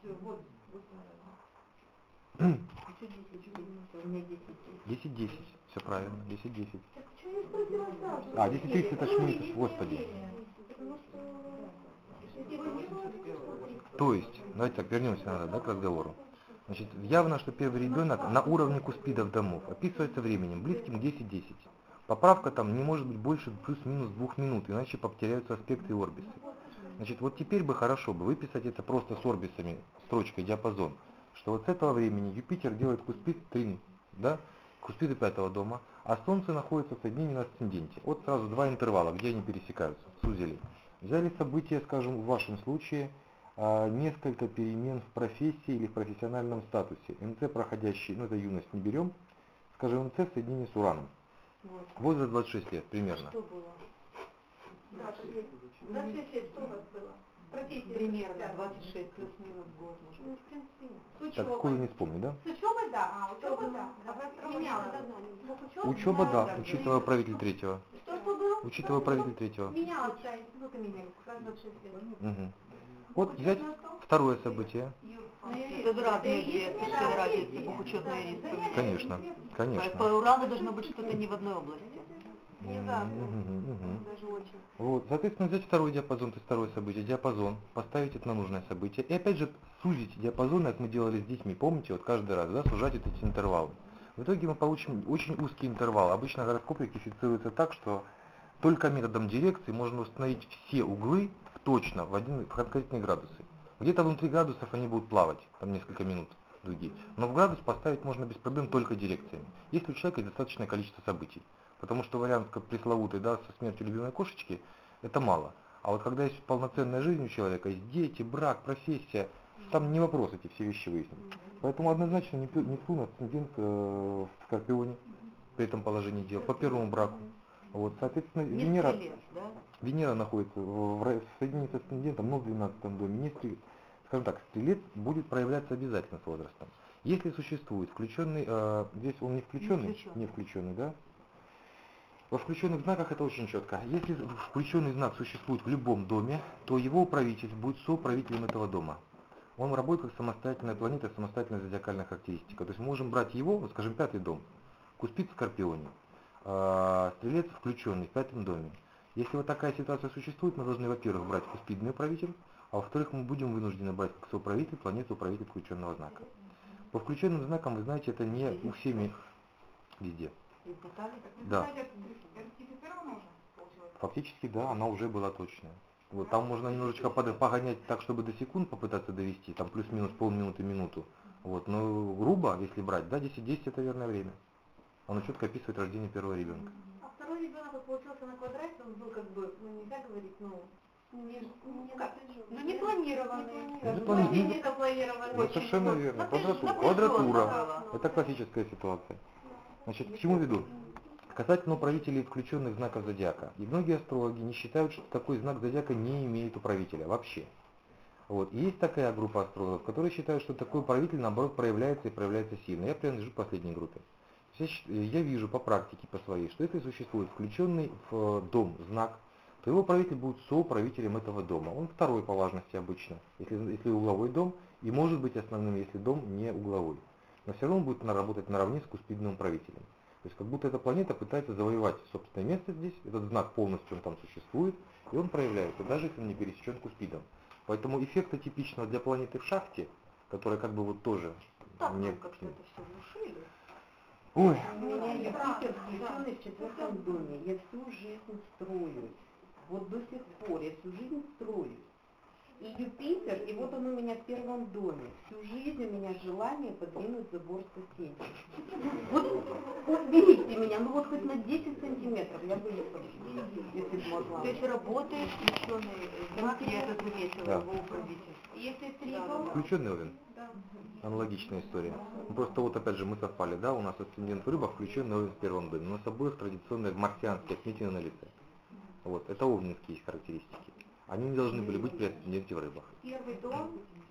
У меня 10. 10:10. Все правильно, 10:10. Так что не спросила сразу? А, 10:30 это Шмидт, господи. Потому что его не было. То есть, давайте так, вернемся назад, да, к разговору. Значит, явно, что первый ребенок на уровне Куспидов домов описывается временем, близким к 10:10. Поправка там не может быть больше плюс-минус 2 минут, иначе потеряются аспекты и орбисы. Значит, вот теперь бы хорошо бы выписать это просто с орбисами, строчкой диапазон, что вот с этого времени Юпитер делает Куспид трин, да, Куспиды пятого дома, а Солнце находится в соединении на асценденте. Вот сразу два интервала, где они пересекаются, сузили. Взяли события, скажем, в вашем случае, несколько перемен в профессии или в профессиональном статусе. МЦ проходящий, ну это юность не берем, скажем, МЦ в соединении с Ураном. Вот. Возраст 26 лет примерно. Что было? 26 лет, что у вас было? Профессия. Примерно 26 плюс-минус год, может быть. Ну, в принципе, нет. С Так учебой. скоро не вспомню, да? С учебой, да. Учеба, да. А вы менялась. Учеба, да, учитывая правитель третьего. Что было? Учитывая правитель третьего. Менялась, да. Вот и меняли, как раз 26 лет. Угу. Вот взять второе событие. Это разные две совершенно разницы, двухучетные риски. Конечно, По конечно. Урану должно быть что-то не в одной области. Даже очень. Вот, соответственно, взять второй диапазон, то есть второе событие, диапазон, поставить это на нужное событие. И опять же сузить диапазон, как мы делали с детьми, помните, вот каждый раз, да, сужать вот эти интервалы. В итоге мы получим очень узкий интервал. Обычно гороскоп ректифицируется так, что только методом дирекции можно установить все углы точно в конкретные градусы. Где-то внутри градусов они будут плавать, там несколько минут другие. Но в градус поставить можно без проблем только дирекциями, если у человека есть достаточное количество событий. Потому что вариант как пресловутый, да, со смертью любимой кошечки, это мало. А вот когда есть полноценная жизнь у человека, есть дети, брак, профессия, там не вопрос эти все вещи выяснить. Поэтому однозначно Нептун асцендент в Скорпионе при этом положении дел, по первому браку. Вот, соответственно, Венера, Лет, да? Венера находится в соединении с асцендентом, но в 12 доме. Не скажем так, стрелец будет проявляться обязательно с возрастом. Если существует включенный, здесь он не включенный, не включенный, да? Во включенных знаках это очень четко. Если включенный знак существует в любом доме, то его управитель будет соуправителем этого дома. Он работает как самостоятельная планета, самостоятельная зодиакальная характеристика. То есть мы можем брать его, вот, скажем, пятый дом. Куспид в Скорпионе, Стрелец включенный в 5 доме. Если вот такая ситуация существует, мы должны, во-первых, брать куспидный управитель, а во-вторых, мы будем вынуждены брать как соуправитель планету управитель включенного знака. По включенным знакам, вы знаете, это не у всеми везде. Да. Фактически, да, она уже была точная. Вот, там можно немножечко погонять так, чтобы до секунд попытаться довести, там плюс-минус полминуты, минуту. Вот, но грубо, если брать, да, 10-10 это верное время. Оно четко описывает рождение первого ребенка. А второй ребенок вот получился на квадрате, он был как бы, ну нельзя говорить, ну, не планированный. Не запланированный. Ну, совершенно верно. Квадратура. Это классическая ситуация. Значит, к чему веду? Касательно управителей включенных знаков зодиака. И многие астрологи не считают, что такой знак зодиака не имеет управителя вообще. Вот. И есть такая группа астрологов, которые считают, что такой управитель, наоборот, проявляется и проявляется сильно. Я принадлежу к последней группе. Я вижу по практике, по своей, что если существует включенный в дом знак, то его управитель будет соуправителем этого дома. Он второй по важности обычно, если угловой дом, и может быть основным, если дом не угловой. Но все равно он будет работать наравне с куспидным управителем. То есть как будто эта планета пытается завоевать собственное место здесь, этот знак полностью он там существует, и он проявляется, даже если он не пересечен куспидом. Поэтому эффекта типичного для планеты в шахте, которая как бы вот тоже... так не... нам как-то это все внушили. Ой, У меня Юпитер включенный в 4 доме. Я всю жизнь строюсь. Вот до сих пор я всю жизнь строюсь. И Юпитер, и вот он у меня в 1 доме. Всю жизнь у меня желание подвинуть забор соседей. Вот уберите меня, ну вот хоть на 10 сантиметров я бы не пошла, если бы могла. То есть работает включенный знак, я это заметила, Да. его управитель. Если 3 дома, включенный Овен. Аналогичная история. Ну, просто вот опять же мы совпали, да, у нас асцендент в рыбах, включенный Овен в 1 доме. У нас обоих традиционные марсианские отметины на лице. Вот, это овнинские характеристики. Они не должны были быть при асценденте в рыбах. 1 дом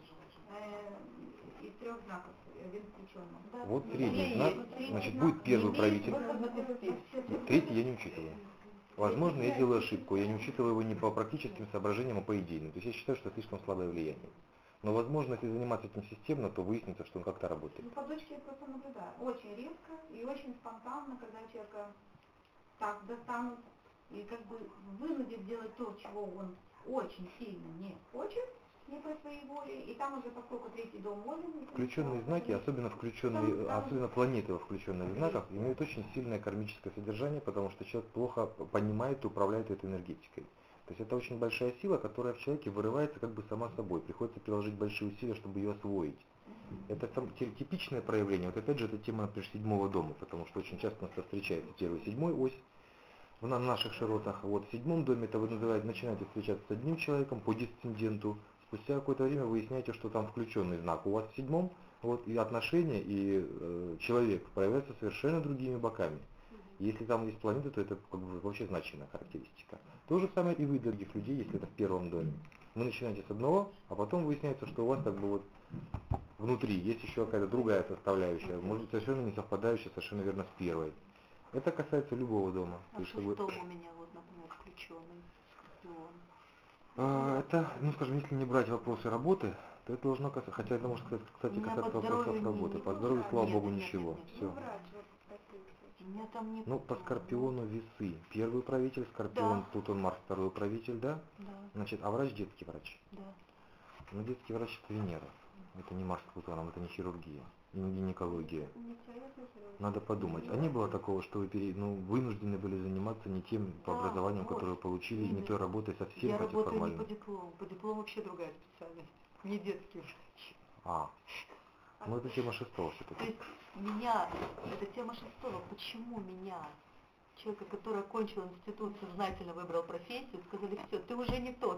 из 3 знаков, один включенный. Вот средний знак, значит, будет первый управитель. Третий я не учитываю. Возможно, я делаю ошибку, я не учитываю его не по практическим соображениям, а по идейным. То есть я считаю, что это слишком слабое влияние. Но, возможно, если заниматься этим системно, то выяснится, что он как-то работает. Ну, по дочке я просто наблюдаю. Очень резко и очень спонтанно, когда человека так достанут и как бы вынудит делать то, чего он очень сильно не хочет, не по своей воле, и там уже, поскольку 3 дом Овен... Включенные знаки, особенно планеты во включенных знаках, имеют очень сильное кармическое содержание, потому что человек плохо понимает и управляет этой энергетикой. То есть это очень большая сила, которая в человеке вырывается как бы сама собой. Приходится приложить большие усилия, чтобы ее освоить. Это типичное проявление. Вот опять же, это тема, например, 7 дома, потому что очень часто у нас встречается 1 и 7 ось на наших широтах. Вот в 7 доме это вы начинаете встречаться с одним человеком по дисценденту. Спустя какое-то время выясняете, что там включенный знак у вас в 7, вот, и отношения, и человек проявляются совершенно другими боками. Если там есть планета, то это как бы вообще значимая характеристика. То же самое и вы, дорогих людей, если это в 1 доме. Вы начинаете с одного, а потом выясняется, что у вас как бы вот внутри есть еще какая-то другая составляющая, может быть совершенно не совпадающая совершенно верно с 1. Это касается любого дома. А в 6 у меня вот, например, включенный Скорпион. Это, ну скажем, если не брать вопросы работы, то это должно касаться, хотя это может, кстати, касаться вопросов работы. По здоровью, слава богу, ничего. Все. У меня там не... Ну, по Скорпиону весы. 1 управитель, Скорпион, Да. Плутон, Марс, 2 управитель, да? Да, Значит, а врач детский врач. да. Но детский врач это Венера. Это не Марс с Плутоном, это не хирургия, и не гинекология. Надо подумать. А не было такого, что вы вынуждены были заниматься не тем по Да, образованию, вот. которое вы получили, и не той работой совсем Я работаю не формально. по диплому. По диплому вообще другая специальность. Не детский врач. Ну это тема 6 То все-таки. есть меня, это тема 6, почему меня, человека, который окончил институт, сознательно выбрал профессию, сказали, все, ты уже не тот,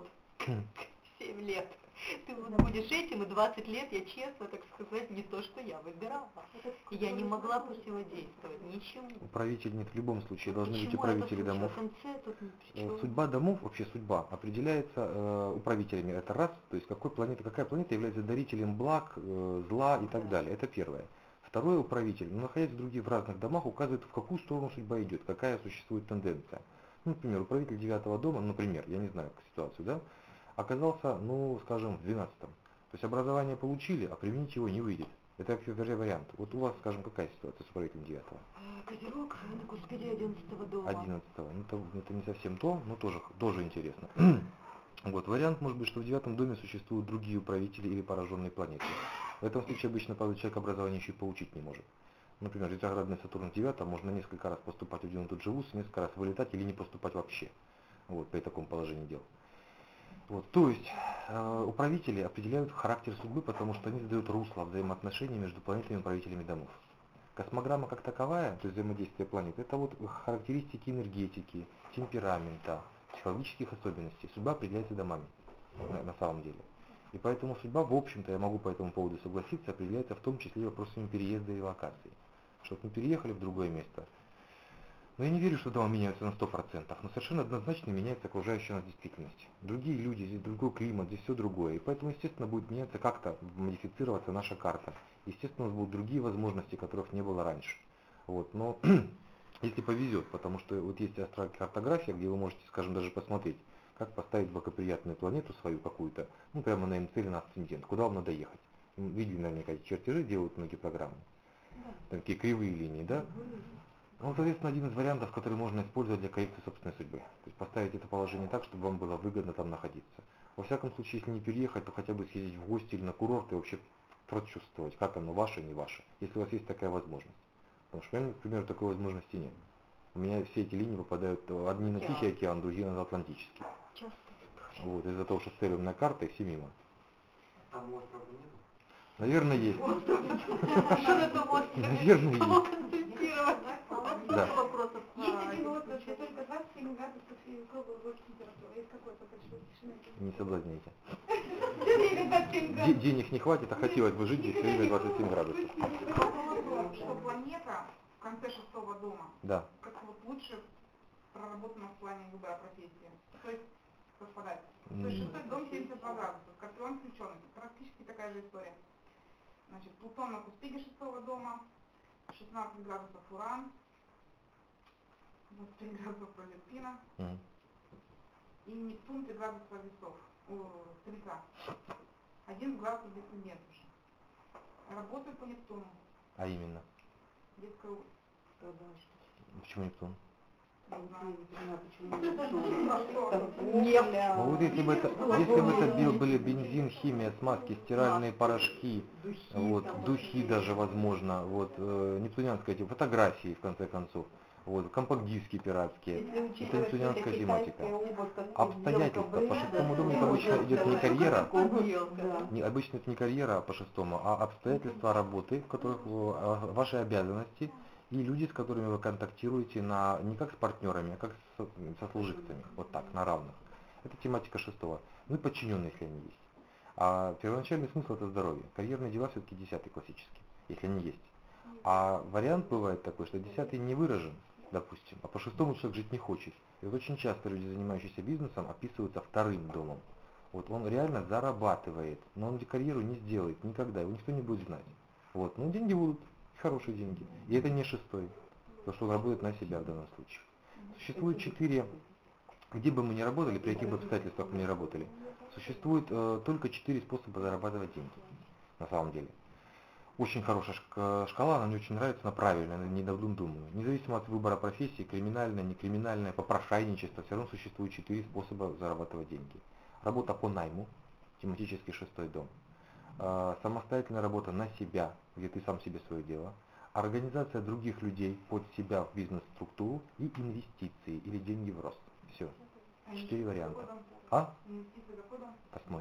7 лет, ты вот будешь этим, и 20 лет я честно, так сказать, не то, что я выбирала. И я не могла противодействовать ничему. Управитель нет, в любом случае должны быть Почему управители это домов. случилось? МЦ тут ни при чем. Судьба домов, вообще судьба, определяется управителями. Это раз, то есть какая планета является дарителем благ, зла и так далее. Это первое. Второй управитель, находясь в разных домах, указывает, в какую сторону судьба идет, какая существует тенденция. Ну, например, управитель 9 дома, например, я не знаю ситуацию, да, оказался, ну, скажем, в 12. То есть образование получили, а применить его не выйдет. Это, вернее, вариант. Вот у вас, скажем, какая ситуация с управителем 9-го? Козерог, господи, 11-го дома. 11-го. Ну, это не совсем то, но тоже интересно. Вот, вариант может быть, что в 9-м доме существуют другие управители или пораженные планеты. В этом случае обычно человек образование еще и получить не может. Например, ретроградный Сатурн в 9-м можно несколько раз поступать в один и тот же вуз, несколько раз вылетать или не поступать вообще. Вот, при таком положении дел. Вот, то есть управители определяют характер судьбы, потому что они задают русло взаимоотношений между планетами и управителями домов. Космограмма как таковая, то есть взаимодействие планет, это вот характеристики энергетики, темперамента, психологических особенностей. Судьба определяется домами на самом деле. И поэтому судьба, в общем-то, я могу по этому поводу согласиться, определяется в том числе вопросами переезда и локации. Чтобы мы переехали в другое место. Но я не верю, что дома меняются на 100%, но совершенно однозначно меняется окружающая нас действительность. Другие люди, здесь другой климат, здесь все другое. И поэтому, естественно, будет меняться как-то, модифицироваться наша карта. Естественно, у нас будут другие возможности, которых не было раньше. Вот. Но если повезет, потому что вот есть астрокартография, где вы можете, скажем, даже посмотреть, как поставить благоприятную планету свою какую-то, ну прямо на МЦ или на асцендент, куда вам надо ехать. Видели наверняка эти чертежи, делают многие программы. Такие кривые линии, да? Ну, соответственно, один из вариантов, который можно использовать для коррекции собственной судьбы. То есть поставить это положение так, чтобы вам было выгодно там находиться. Во всяком случае, если не переехать, то хотя бы съездить в гости или на курорт и вообще прочувствовать, как оно ваше, не ваше, если у вас есть такая возможность. Потому что у меня, например, такой возможности нет. У меня все эти линии попадают одни на Тихий океан, другие на Атлантический. Часто. Вот, из-за того, что стерильная карта и все мимо. Там острова нет? Наверное, есть. Что это вот? Наверное, Кого есть. консультировать? Да. Вопросов. Есть один остров, где только 27 градусов и круглый год температура. Есть какой покажу? Не соблазняйте. Все время 27 градусов. Денег не хватит, а хотелось бы жить здесь все время 27 градусов. Что планета в конце 6-го дома, Да. как вот лучше проработана в плане выбора профессии. То есть совпадает. То есть 6-й дом 72 градуса, Скорпион включенный. Практически такая же история. Значит, Плутон на куспиге 6-го дома, 16 градусов Уран, 23 градусов Пролептина и Нептун 3 градуса весов, Стрельца. 1 градус десцендент уже. Работаю по Нептуну. А именно? Детская улица. Почему Нептун? Ну вот если бы это были бензин, химия, смазки, стиральные порошки, вот, духи даже возможно, вот, нептунианская типа, фотографии в конце концов, вот, компакт-диски пиратские, это нептунианская тематика. Обстоятельства, по 6-му дому это обычно идет не карьера, обычно это не карьера по 6-му, а обстоятельства работы, в которых ваши обязанности, и люди, с которыми вы контактируете не как с партнерами, а как со служивцами, вот так, на равных. Это тематика 6-го. Ну и подчиненные, если они есть. А первоначальный смысл это здоровье. Карьерные дела все-таки 10-й классический, если они есть. А вариант бывает такой, что 10-й не выражен, допустим, а по 6-му человек жить не хочет. И вот очень часто люди, занимающиеся бизнесом, описываются 2-м домом. Вот он реально зарабатывает, но он карьеру не сделает никогда, его никто не будет знать. Вот, но деньги будут. Хорошие деньги. И это не 6-й, то, что он работает на себя в данном случае. Существует 4, где бы мы ни работали, при каких бы обстоятельствах мы ни работали, существует только 4 способа зарабатывать деньги, на самом деле. Очень хорошая шкала, она мне очень нравится, она правильная, она не думаю. Независимо от выбора профессии, криминальная, некриминальная, попрошайничество, все равно существует 4 способа зарабатывать деньги. Работа по найму, тематический 6-й дом. Самостоятельная работа на себя, где ты сам себе свое дело, организация других людей под себя в бизнес-структуру и инвестиции или деньги в рост. Все. 4 варианта. А? 8-й.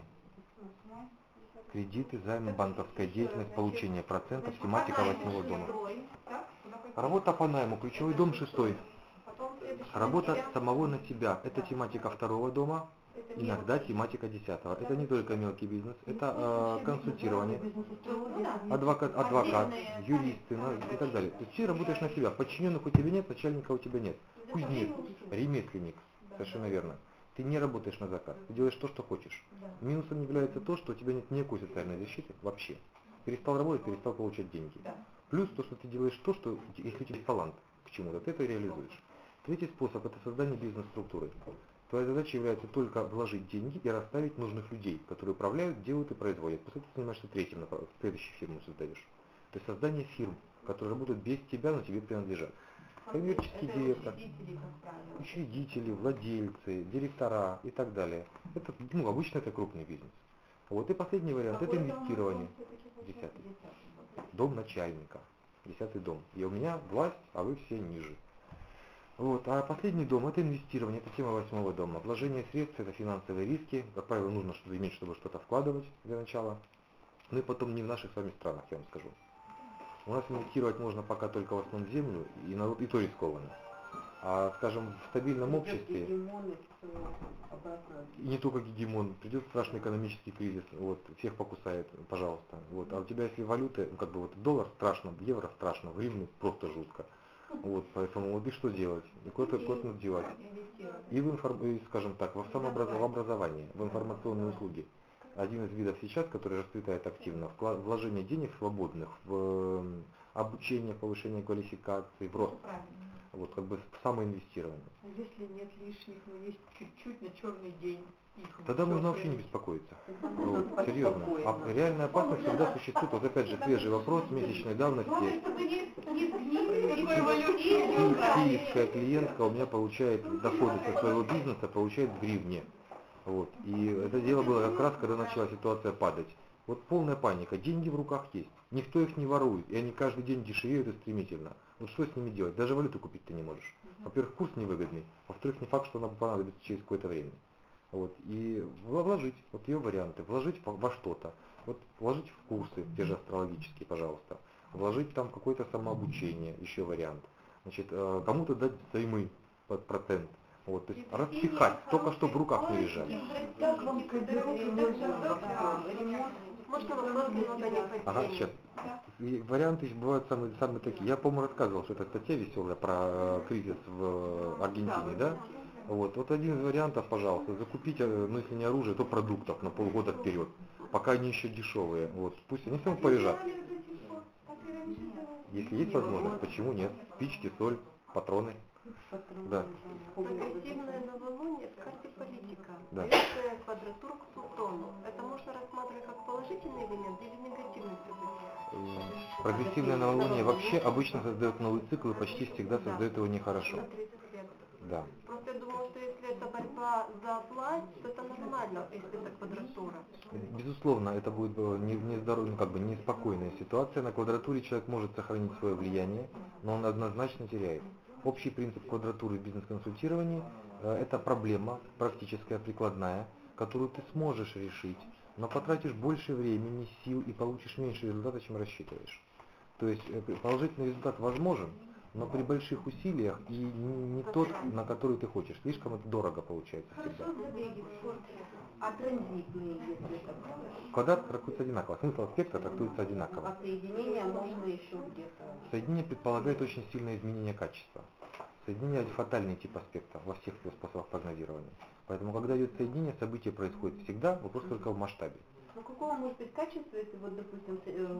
Кредиты, займы, банковская деятельность, получение процентов, тематика 8-го дома. Работа по найму, ключевой дом 6-й. Работа самого на себя, это тематика 2-го дома. Иногда тематика 10-го. Это не только мелкий бизнес, это консультирование, адвокат, юристы и так далее. То есть ты работаешь на себя. Подчиненных у тебя нет, начальника у тебя нет. Кузнец, ремесленник, совершенно верно. Ты не работаешь на заказ, ты делаешь то, что хочешь. Минусом является то, что у тебя нет никакой социальной защиты вообще. Перестал работать, перестал получать деньги. Плюс то, что ты делаешь то, что если у тебя есть талант к чему-то, ты это реализуешь. 3-й способ это создание бизнес-структуры. Твоя задача является только вложить деньги и расставить нужных людей, которые управляют, делают и производят. После этого ты занимаешься 3-м, следующую фирму создаешь. То есть создание фирм, которые работают без тебя, но тебе принадлежат. Коммерческий директор, Учредители, как правило. учредители, владельцы, директора и так далее. Это, ну, обычно это крупный бизнес. Вот и последний вариант, это инвестирование. 10-й. Дом начальника. 10-й дом. И у меня власть, а вы все ниже. Вот. А последний дом это инвестирование, это тема 8-го дома. Вложение средств это финансовые риски. Как правило, нужно что-то иметь, чтобы что-то вкладывать для начала. Ну и потом не в наших с вами странах, я вам скажу. У нас инвестировать можно пока только в основном в землю, и то рискованно. А, скажем, в стабильном обществе, и не только гегемон, придет страшный экономический кризис, вот, всех покусает, пожалуйста. Вот. А у тебя если валюты, ну, как бы вот доллар страшно, евро страшно, гривны просто жутко. Вот, поэтому вот и что делать? И куда-то надо девать. И и, скажем так, в самообразование, в информационные услуги. Один из видов сейчас, который расцветает активно, вложение денег свободных в обучение, повышение квалификации, в рост. Вот как бы самоинвестирование. А если нет лишних, но есть чуть-чуть на черный день? Тогда можно вообще не беспокоиться. Вот, серьезно. А реальная опасность всегда существует. Вот опять же свежий вопрос месячной давности. Киевская клиентка у меня получает доходы со своего бизнеса, получает в гривне. Вот. И это дело было как раз, когда начала ситуация падать. Вот полная паника, деньги в руках есть, никто их не ворует, и они каждый день дешевеют и стремительно. Вот что с ними делать? Даже валюту купить ты не можешь. Во-первых, курс невыгодный, во-вторых, не факт, что она понадобится через какое-то время. Вот. И вложить, вот ее варианты, вложить во что-то, вот вложить в курсы, те же астрологические, пожалуйста, вложить там какое-то самообучение, еще вариант. Значит, кому-то дать займы под процент. Вот, то есть распихать, только чтобы в руках не лежали. Можно вопрос немного не по Ага, теме? сейчас. И варианты бывают самые такие. Я, по-моему, рассказывал, что это статья веселая про кризис в Аргентине, да? Вот один из вариантов, пожалуйста, закупить, ну если не оружие, то продуктов на полгода вперед, пока они еще дешевые. Вот, пусть они все равно полежат. Если есть возможность, почему нет? Спички, соль, патроны. Да. Прогрессивное новолуние в карте политика. Да. Резкая квадратура к Плутону. Это можно рассматривать как положительный элемент или негативный событие? Прогрессивное новолуние вообще обычно создает новый цикл и почти всегда создает его нехорошо. На 30 лет. Да. Просто я думала, что если это борьба за власть, то это нормально, если это квадратура. Безусловно, это будет не здоровая, ну, как бы неспокойная ситуация. На квадратуре человек может сохранить свое влияние, но он однозначно теряет. Общий принцип квадратуры в бизнес-консультировании – это проблема практическая, прикладная, которую ты сможешь решить, но потратишь больше времени, сил и получишь меньше результата, чем рассчитываешь. То есть положительный результат возможен, но при больших усилиях и не тот, на который ты хочешь. Слишком это дорого получается всегда. А транзитные, если это Квадрат трактуется одинаково, смысл аспекта трактуется одинаково. а соединение можно еще где-то. Соединение предполагает очень сильное изменение качества. Соединение – это фатальный тип аспекта во всех способах прогнозирования. Поэтому, когда идет соединение, событие происходит всегда, вопрос только в масштабе. Ну какого может быть качества, если вот, допустим,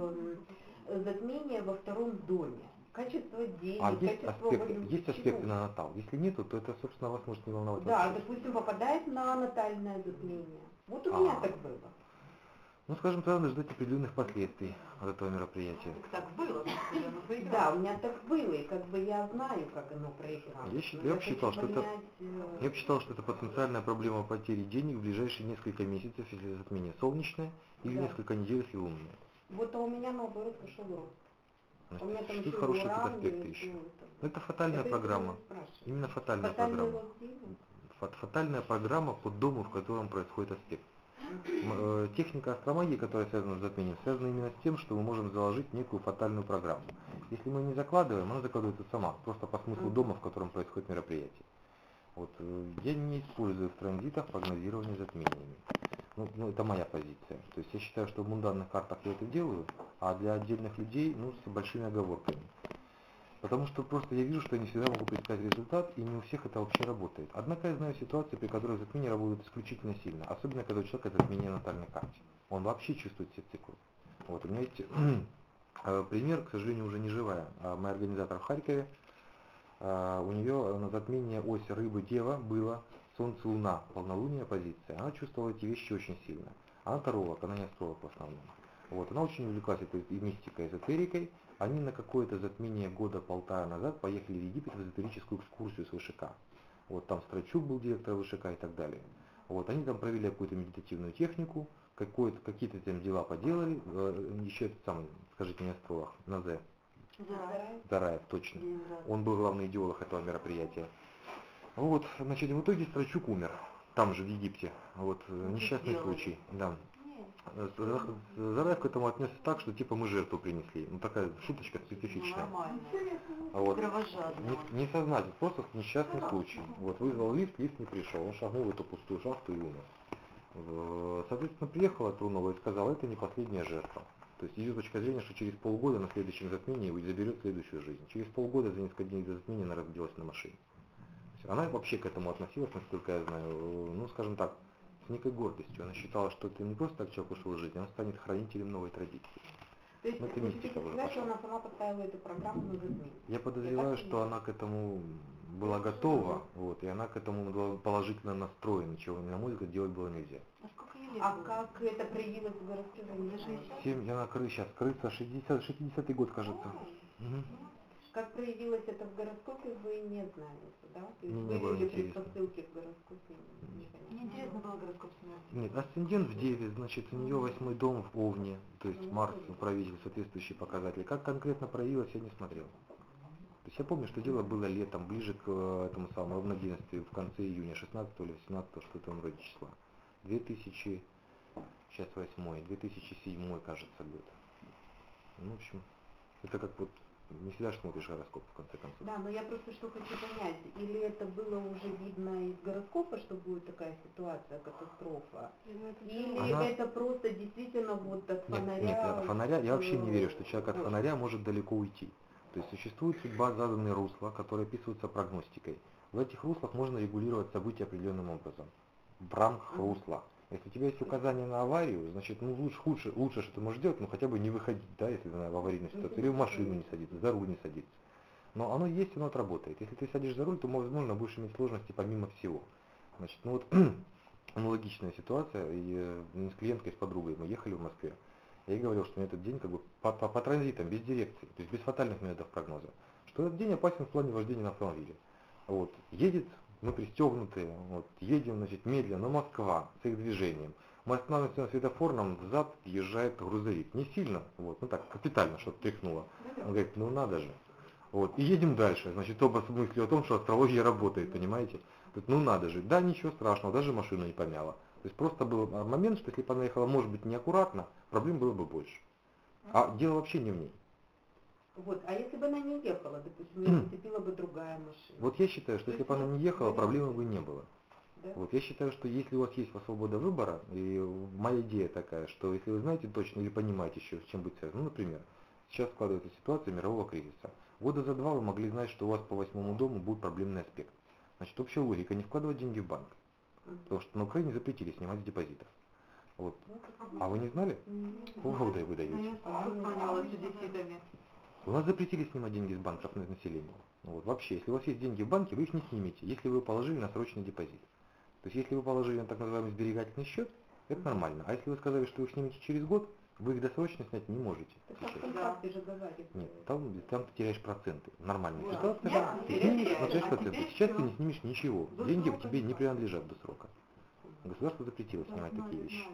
затмение во втором доме? Качество денег, А есть качество аспекты, валют, есть аспекты чего? на натал. Если нету, то это, собственно, вас может не волновать Да, вообще. допустим, попадает на натальное затмение. Вот у меня так было. Ну, скажем, тогда надо ждать определенных последствий от этого мероприятия. Так было, когда мы выиграли. Да, у меня так было, и как бы я знаю, как оно проиграло. Я бы считал, что это потенциальная проблема потери денег в ближайшие несколько месяцев, если затмение солнечное, или Да. несколько недель, если лунное. Вот а у меня наоборот пошел рост. Значит, У меня там тут еще хорошие уран, тут аспекты и еще. всё это. Это фатальная Это программа. я спрашиваю. Именно фатальная Фатальный программа. рост денег? Фатальная программа под дому, в котором происходит аспект. Техника астромагии, которая связана с затмением, связана именно с тем, что мы можем заложить некую фатальную программу. Если мы не закладываем, она закладывается сама, просто по смыслу дома, в котором происходит мероприятие. Вот, я не использую в транзитах прогнозирование затмениями. Ну, это моя позиция. То есть я считаю, что в мунданных картах я это делаю, а для отдельных людей, с большими оговорками. Потому что просто я вижу, что я не всегда могу предсказать результат, и не у всех это вообще работает. Однако я знаю ситуации, при которых затмения работают исключительно сильно, особенно когда у человека затмение на натальной карте. Он вообще чувствует все циклы. Вот, у меня есть пример, к сожалению, уже не живая, моя организатор в Харькове, у нее на затмение ось рыбы-дева было Солнце-Луна, полнолуние позиция. Она чувствовала эти вещи очень сильно. Она таролог, она не астролог в основном. Вот, она очень увлеклась этой и мистикой, эзотерикой. Они на какое-то затмение года полтора назад поехали в Египет в эзотерическую экскурсию с ВШК. Вот там Страчук был директор ВШК и так далее. Вот, они там провели какую-то медитативную технику, какие-то там дела поделали, еще этот самый, скажите мне астролог, Назе. Зараев, точно. Он был главный идеолог этого мероприятия. Вот, значит, в итоге Страчук умер, там же, в Египте. Вот, несчастный случай, да. Зараев к этому отнесся так, что типа мы жертву принесли. Ну такая шуточка специфичная. Нормально. Вот. Кровожадно. Несознательно, просто несчастный случай. Вот, вызвал лифт не пришел, он шагнул в эту пустую шахту и умер. Соответственно, приехала Трунова и сказала, это не последняя жертва. То есть ее точка зрения, что через полгода на следующем затмении заберет следующую жизнь. Через полгода, за несколько дней до затмения, она разбилась на машине. Она вообще к этому относилась, насколько я знаю, ну скажем так, с некой гордостью. Она считала, что это не просто так человек ушел жить, он станет хранителем новой традиции. То есть, это мистика уже значит, пошла. она сама поставила эту программу на затмение. Я подозреваю, что она к этому была готова, вот, и она к этому была положительно настроена, чего, на мой взгляд, делать было нельзя. А сколько ей лет А было? как это проявилось в городской жизни? 7, она сейчас крыса, 60-й год, кажется. Мгм. Как проявилось это в гороскопе, вы не знаете, да? То есть Мне вы не было видели интересно. предпосылки в гороскопе? Мне интересно было гороскоп смерти. Нет, асцендент в Деве, значит, у нее 8-й дом в Овне, то есть Марс, правитель, соответствующие показатели. Как конкретно проявилось, я не смотрел. То есть я помню, что дело было летом, ближе к этому самому равноденствию, в конце июня, 16 или 17, что-то вроде числа. 2000, сейчас 8, 2007, кажется, год. Ну, в общем, это как вот, не всегда же смотришь гороскоп, в конце концов. Да, но я просто что хочу понять, или это было уже видно из гороскопа, что будет такая ситуация, катастрофа, или это просто действительно вот от фонаря... Нет, от фонаря, я вообще не верю, что человек от фонаря может далеко уйти. То есть существует судьба, заданные русла, которые описываются прогностикой. В этих руслах можно регулировать события определенным образом. В рамках русла. Если у тебя есть указание на аварию, значит, ну лучше, что ты можешь делать, ну хотя бы не выходить, да, если ты в аварийной ситуации, или в машину не садиться, за руль не садиться. Но оно есть, оно отработает. Если ты садишь за руль, то, возможно, будешь иметь сложности помимо всего. Значит, ну вот аналогичная ситуация, и с клиенткой, с подругой мы ехали в Москве. Я ей говорил, что на этот день как бы по транзитам, без дирекции, то есть без фатальных методов прогноза, что этот день опасен в плане вождения на автомобиле. Вот, едет, мы пристегнутые, вот, едем, значит, медленно, Москва, с их движением. Мы останавливаемся на светофор, нам взад въезжает грузовик. Не сильно, вот, ну так, капитально что-то тряхнуло. Он говорит, ну надо же. Вот, и едем дальше, значит, оба с мыслью о том, что астрология работает, понимаете? Говорит, ну надо же, да, ничего страшного, даже машину не помяла. То есть просто был момент, что если бы она ехала, может быть, неаккуратно, проблем было бы больше. А дело вообще не в ней. Вот, а если бы она не ехала, допустим, ее зацепила бы другая машина? Вот я считаю, что если бы она не ехала, проблемы бы не было. Да? Вот я считаю, что если у вас есть свобода выбора, и моя идея такая, что если вы знаете точно или понимаете еще, с чем быть связано, ну, например, сейчас складывается ситуация мирового кризиса. Года за 2 вы могли знать, что у вас по 8-му дому будет проблемный аспект. Значит, общая логика, не вкладывать деньги в банк. Потому что на Украине запретили снимать с депозитов. Вот. А вы не знали? Полгода вы даете. Занималась дефицитами. У нас запретили снимать деньги с банков на население. Вот. Вообще, если у вас есть деньги в банке, вы их не снимете, если вы положили на срочный депозит. То есть, если вы положили на так называемый сберегательный счет, это нормально. А если вы сказали, что вы их снимете через год, вы их досрочно снять не можете. Так в контракте же говорит. Нет, там ты теряешь проценты. Нормальная Да. ситуация. Да, Ты снимешь, но теряешь проценты. Сейчас ты не снимешь ничего. Деньги тебе не принадлежат до срока. Государство запретило снимать такие вещи.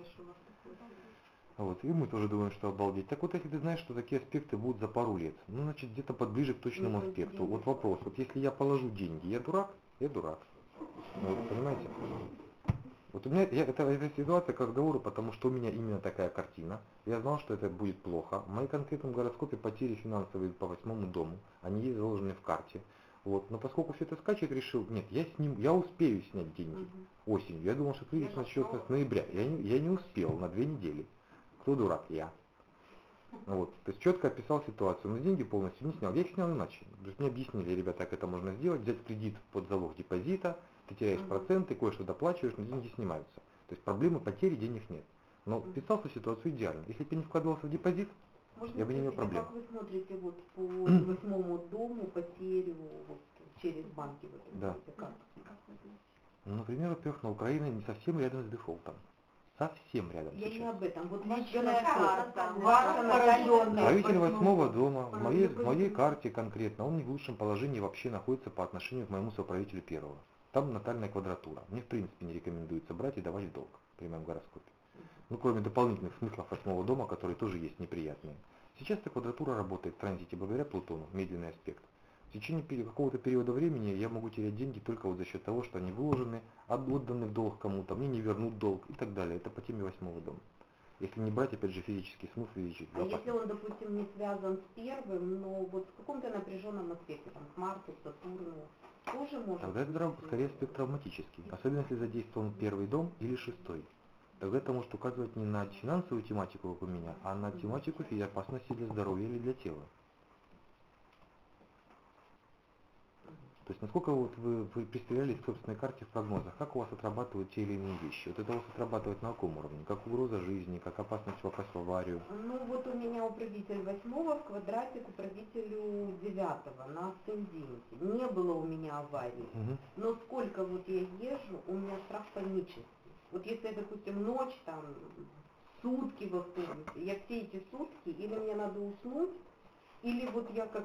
Вот, и мы тоже думаем, что обалдеть. Так вот, если ты знаешь, что такие аспекты будут за пару лет, ну, значит, где-то подближе к точному аспекту. Вот вопрос, вот если я положу деньги, я дурак? Я дурак. Вот, понимаете? Вот у меня, это ситуация к разговору, потому что у меня именно такая картина. Я знал, что это будет плохо. В моем конкретном гороскопе потери финансовые по 8-му дому, они есть заложены в карте. Вот. Но поскольку все это скачет, решил, нет, я успею снять деньги осенью. Я думал, что кризис начнется с ноября. Я не успел на 2 недели. Кто дурак? Я. Вот. То есть четко описал ситуацию, но деньги полностью не снял. Я их снял иначе. То есть мне объяснили, ребята, как это можно сделать, взять кредит под залог депозита, ты теряешь проценты, кое-что доплачиваешь, но деньги снимаются. То есть проблемы потери денег нет. Но вписал в ситуацию идеально. Если бы я не вкладывался в депозит, Можно я бы не имел спросить, проблем. а как вы смотрите вот по 8-му дому потерю вот, через банки? Вот, Да. как? Ну, например, во-первых, на Украине не совсем рядом с дефолтом. совсем рядом Я не сейчас. об этом. Вот Личная карта, карта, ваша пораженная. Правитель восьмого 8 дома, в моей карте конкретно, он не в лучшем положении вообще находится по отношению к моему соправителю первого. Там натальная квадратура. Мне в принципе не рекомендуется брать и давать в долг при моем гороскопе. Ну, кроме дополнительных смыслов 8 дома, которые тоже есть неприятные. Сейчас эта квадратура работает в транзите благодаря Плутону, медленный аспект. В течение какого-то периода времени я могу терять деньги только вот за счет того, что они вложены, отданы в долг кому-то, мне не вернут долг и так далее. Это по теме 8 дома. Если не брать, опять же, физический смысл физический. А если он, допустим, не связан с первым, но вот в каком-то напряженном аспекте, там, к Марсу, к Сатурну, тоже может Тогда это скорее аспект травматический, особенно если задействован первый дом или шестой. Тогда это может указывать не на финансовую тематику, как у меня, а на тематику опасности для здоровья или для тела. То есть насколько вот вы пристрелялись к собственной карте в прогнозах, как у вас отрабатывают те или иные вещи? Вот это у вас отрабатывает на каком уровне? Как угроза жизни, как опасность попасть в аварию? Ну вот у меня управитель 8 в квадрате к управителю 9 на асценденте. Не было у меня аварии. Угу. Но сколько вот я езжу, у меня страх панический. Вот если, допустим, ночь, там, сутки в автобусе, я все эти сутки, или мне надо уснуть, или вот я как...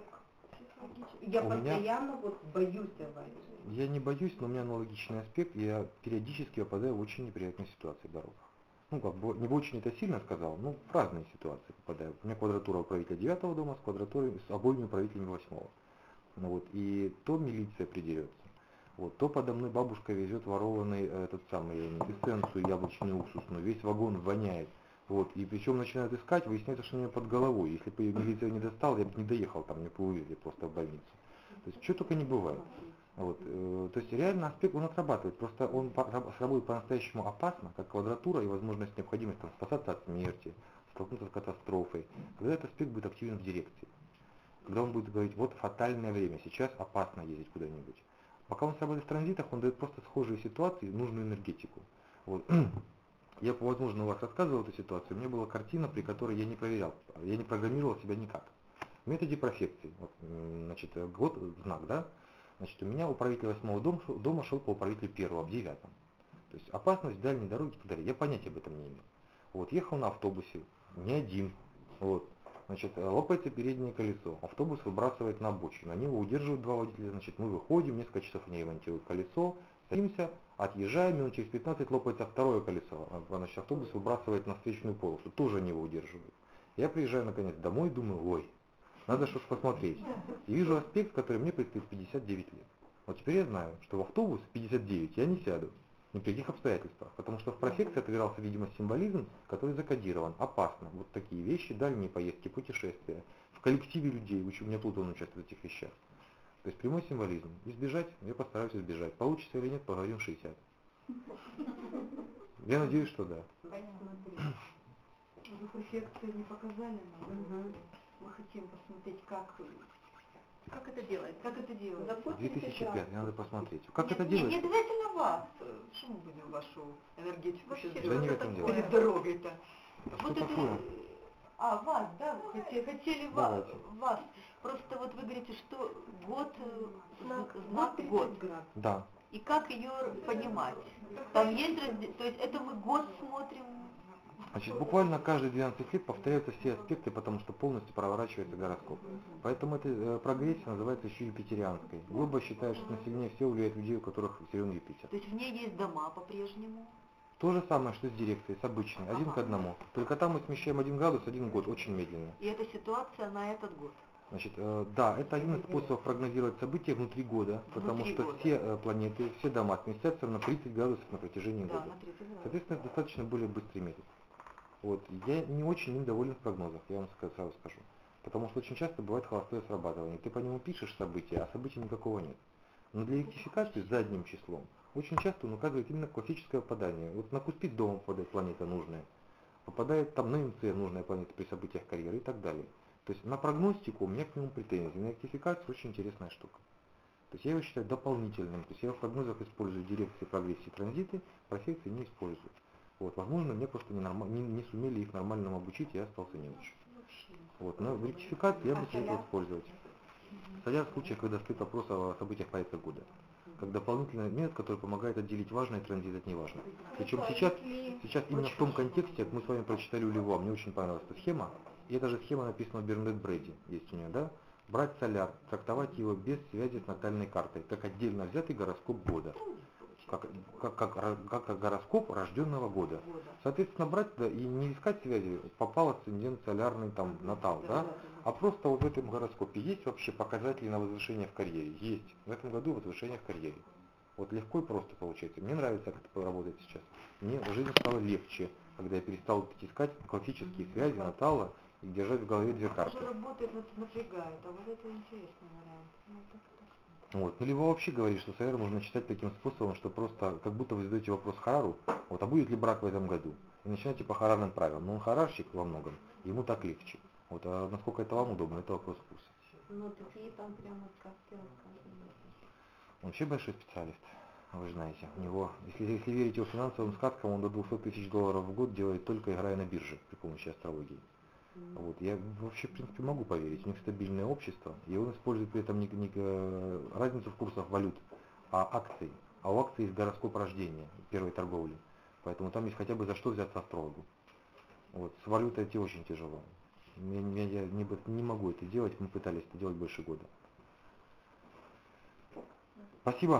Я постоянно вот боюсь аварии. Я не боюсь, но у меня аналогичный аспект, я периодически попадаю в очень неприятные ситуации в дорогах. Ну, как бы, не очень это сильно сказал, но в разные ситуации попадаю. У меня квадратура управителя 9 дома с квадратурой, с обоими управителями 8. Ну, вот, и то милиция придерется. Вот, то подо мной бабушка везет ворованный этот самый эссенцию яблочную уксусную, весь вагон воняет. Вот, и причем начинают искать, выясняется, что у меня под головой. Если бы милиция не достала, я бы не доехал, там мне повезли просто в больницу. То есть, что только не бывает. Вот, то есть, реально аспект он отрабатывает, просто он сработает по-настоящему опасно, как квадратура и возможность, необходимость там, спасаться от смерти, столкнуться с катастрофой, когда этот аспект будет активен в дирекции. Когда он будет говорить, вот фатальное время, сейчас опасно ездить куда-нибудь. Пока он сработает в транзитах, он дает просто схожие ситуации, нужную энергетику. Вот. Я, возможно, у вас рассказывал эту ситуацию, у меня была картина, при которой я не проверял, я не программировал себя никак. В методе профекции, вот, значит, год, знак, да? Значит, у меня управитель 8 дома шел по управителю 1 в 9. То есть опасность дальней дороги и так далее. Я понятия об этом не имел. Вот, ехал на автобусе, не один. Вот, значит, лопается переднее колесо, автобус выбрасывает на обочину, они его удерживают два водителя, значит, мы выходим, несколько часов они ремонтируют колесо, садимся, отъезжаем, минут через 15 лопается второе колесо, значит, автобус выбрасывает на встречную полосу, тоже они его удерживают. Я приезжаю наконец домой, думаю, ой, надо что-то посмотреть. И вижу аспект, который мне предстоит 59 лет. Вот теперь я знаю, что в автобус 59 я не сяду. Ни при каких обстоятельствах. Потому что в профекции отыгрался, видимо, символизм, который закодирован. Опасно. Вот такие вещи, дальние поездки, путешествия. В коллективе людей, у меня Плутон участвует в этих вещах. То есть прямой символизм. Избежать, я постараюсь избежать. Получится или нет, поговорим 60. Я надеюсь, что да. Вы профекцию не показали нам. Мы хотим посмотреть, как это делается. Как это делается? 2005, надо посмотреть. Как это Не делается? обязательно вас. Что мы будем вашу энергетику Вообще, сейчас да не в делать? этом дело. Перед дорогой-то. Что такое? Вас, да, хотели Давайте. вас. Просто вот вы говорите, что год, знак Вот год. 30 градусов. Да. И как ее понимать? Там есть то есть это мы год смотрим. Значит, буквально каждые 12 лет повторяются все аспекты, потому что полностью проворачивается гороскоп. Поэтому эта прогрессия называется еще юпитерианской. Глобо считает, что на сильнее всего влияет людей, у которых силен Юпитер. То есть в ней есть дома по-прежнему. То же самое, что с дирекцией, с обычной, один к одному. Только там мы смещаем 1 градус, 1 год, очень медленно. И эта ситуация на этот год. Значит, да, это один из способов прогнозировать события внутри года, потому Внутри что года. все планеты, все дома сместятся на 30 градусов на протяжении Да, года. на 30 градусов. Соответственно, это достаточно более быстрый метод. Вот. Я не очень им доволен в прогнозах, я вам сразу скажу. Потому что очень часто бывает холостое срабатывание. Ты по нему пишешь события, а события никакого нет. Но для ректификации задним числом очень часто он указывает именно классическое попадание. Вот на Куспит дома попадает планета нужная, попадает там на МЦ нужная планета при событиях карьеры и так далее. То есть на прогностику у меня к нему претензии, на ректификацию очень интересная штука. То есть я его считаю дополнительным, то есть я в прогнозах использую дирекции, прогрессии, транзиты, профекции не использую. Вот, возможно, мне просто не сумели их нормально обучить, и я остался неуч. Вот, но в ректификации я бы советовал использовать. Садя в случаях, когда стоит вопрос о событиях порядка года. как дополнительный метод, который помогает отделить важное и транзит от неважного. Причем сейчас именно в том контексте, как мы с вами прочитали у Львова, мне очень понравилась эта схема, и эта же схема написана в Бернадет Брэди, есть у нее, да? Брать соляр, трактовать его без связи с натальной картой, как отдельно взятый гороскоп года. Как гороскоп рожденного года. Соответственно, брать да, и не искать связи, попал асцендент солярный там натал, да? А просто вот в этом гороскопе есть вообще показатели на возвышение в карьере? Есть. В этом году возвышение в карьере. Вот легко и просто получается. Мне нравится, как это работает сейчас. Мне жизнь стала легче, когда я перестал искать классические связи натала и держать в голове две карты. Что работает, напрягает, а вот это интересный вариант. Вот. Ну, либо вообще говорит, что соляр можно читать таким способом, что просто как будто вы задаете вопрос Харару, вот, а будет ли брак в этом году? И начинаете по харарным правилам. Но он харарщик во многом, ему так легче. Вот, а насколько это вам удобно, это вопрос вкуса. Ну, такие там прямо сказки рассказывают. Он вообще большой специалист, вы же знаете. У него, если верить его финансовым сказкам, он до $200 000 в год делает только играя на бирже при помощи астрологии. Вот. Я вообще, в принципе, могу поверить. У них стабильное общество, и он использует при этом не разницу в курсах валют, а акций. А у акций есть гороскоп рождения первой торговли. Поэтому там есть хотя бы за что взяться астрологу. Вот. С валютой это очень тяжело. Я не могу это делать, мы пытались это делать больше года. Спасибо.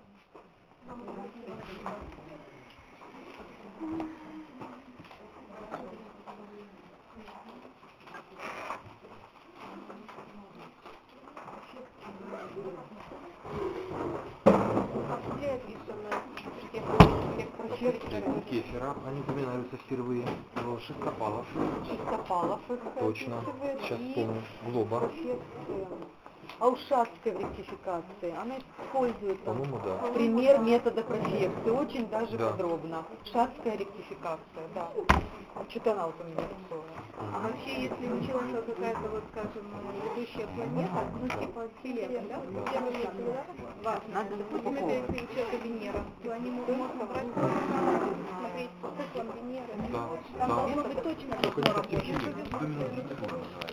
Кефира, они упоминаются впервые. Шестопалов. Точно. Сейчас вспомню. Глоба. А у Шацкой в ректификации она использует По-моему, да. пример метода профекции, очень даже подробно. Шацкая ректификация, да. Что-то она вот у меня рисовала. А вообще, если у человека какая-то, вот скажем, ведущая планета, ну типа Вселенная, да? Надо Допустим, это если у человека Венера, то они можно брать, смотреть по циклам Венеры. Да, Там да. должно быть точно Только не должно таким работать. химией, домино